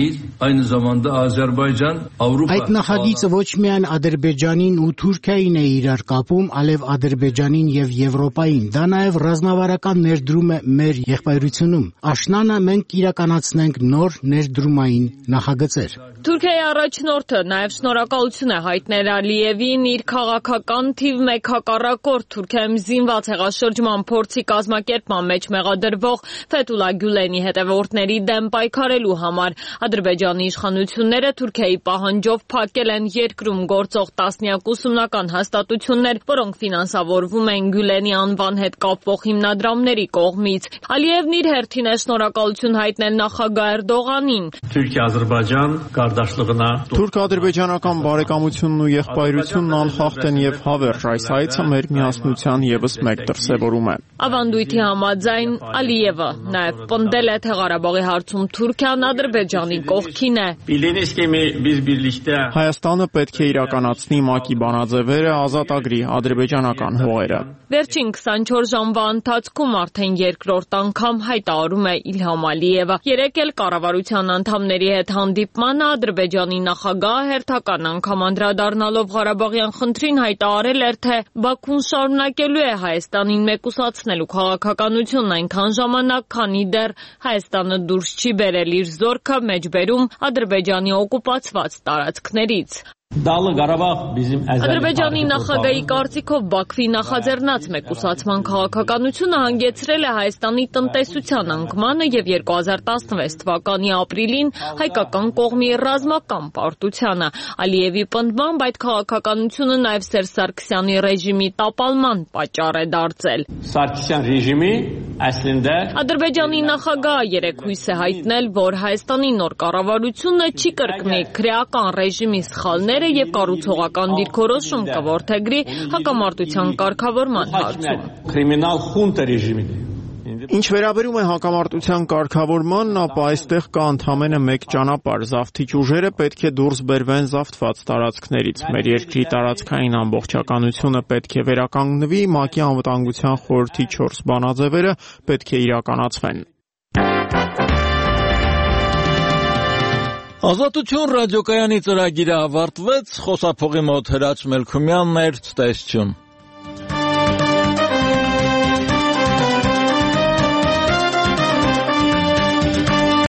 I: değil, aynı zamanda Azerbaycan Avrupa.
J: Այդ նախագիծը ոչ միայն Ադրբեջանին ու Թուրքիային է իրար կապում, այլև Ադրբեջանին եւ Եվրոպային։ Դա նաեւ ռազմավարական ներդրում է մեր եղբայրությունում։ Աշնանը մենք իրականացնենք նոր ներդրումային նախագծեր։
M: Թուրքիայի առաջնորդը նաև շնորհակալություն է հայտնել Ալիևին իր քաղաքական թիվ մեկ հակառակորդ Թուրքիայում զինված հեղաշրջման փորձի կազմակերպման մեջ մեղադրվող Ֆեթուլա Գյուլենի հետևորդների դեմ պայքարելու համար։ Ադրբեջանի իշխանությունները Թուրքիայի պահանջով փակել են երկրում գործող տասնյակ ուսումնական հաստատություններ, որոնք ֆինանսավորվում են Գյուլենի անվան հետ կապվող հիմնադրամների կողմից։ Ալիևն իր հերթին է շնորհակալություն հայտնել նախագահ Էրդողանին։
Q: Թուրքիա-Ադրբեջան
R: Թուրք-ադրբեջանական բարեկամությունն ու եղբայրությունն անխախտ են եւ հավերժ, այս հայցը մեր միասնության եւս մեկ դրսեւորում է։
M: Ավանդույթի համաձայն Ալիևը նաեւ պնդել է, թե Ղարաբաղի հարցում Թուրքիան Ադրբեջանի կողքին է։
R: Հայաստանը պետք է իրականացնի ՄԱԿ-ի բանաձևերը, ազատագրի ադրբեջանական հողերը։
M: Վերջին քսանչորս ժամվա ընթացքում արդեն երկրորդ անգամ հայտարարում է Իլհամ Ալիևը։ Երեկ էլ կառավարության անդամների հետ հանդիպմանը Ադրբեջանի նախագահը հերթական անգամ անդրադառնալով Ղարաբաղյան խնդրին հայտարարել էր, թե Բաքուն շարունակելու է Հայաստանին մեկուսացնելու քաղաքականությունն այնքան ժամանակ, քանի դեռ Հայաստանը դուրս չի բերել իր զորքը մեջբերում Ադրբեջանի օկուպացված տարածքներից։ Ադրբեջանի նախագահի կարծիքով Բաքվի նախաձեռնած մեկուսացման քաղաքականությունը հանգեցրել է Հայաստանի տնտեսության անկմանը եւ երկու հազար տասնվեց թվականի ապրիլին հայկական կողմի ռազմական պարտությանը։ Ալիևի պնդմամբ այդ քաղաքականությունը նաեւ Սերժ Սարգսյանի ռեժիմի տապալման պատճառ է դարձել։
Q: Սարգսյան ռեժիմի
M: Ադրբեջանի նախագահը երեկ հույս է հայտնել, որ Հայաստանի նոր կառավարությունը չի կրկնի քրեական ռեժիմի սխալները եւ կառուցողական դիրքորոշում կորդեգրի հակամարտության կարգավորման հարցում։
Q: Կրիմինալ խունտա ռեժիմին
R: Ինչ վերաբերում է հակամարտության կարգավորմանն, ապա այստեղ կա ընդամենը մեկ ճանապարհ՝ զավթիչ ուժերը պետք է դուրս բերվեն զավթված տարածքներից։ Մեր երկրի տարածքային ամբողջականությունը պետք է վերականգնվի, ՄԱԿ-ի անվտանգության խորհրդի չորս բանաձևերը պետք է իրականացվեն։
A: Ազատություն ռադիոկայանի ծրագիրը ավարտվեց, խոսափողի մոտ Հրաչ Մելքումյանն էր, ցտեսություն։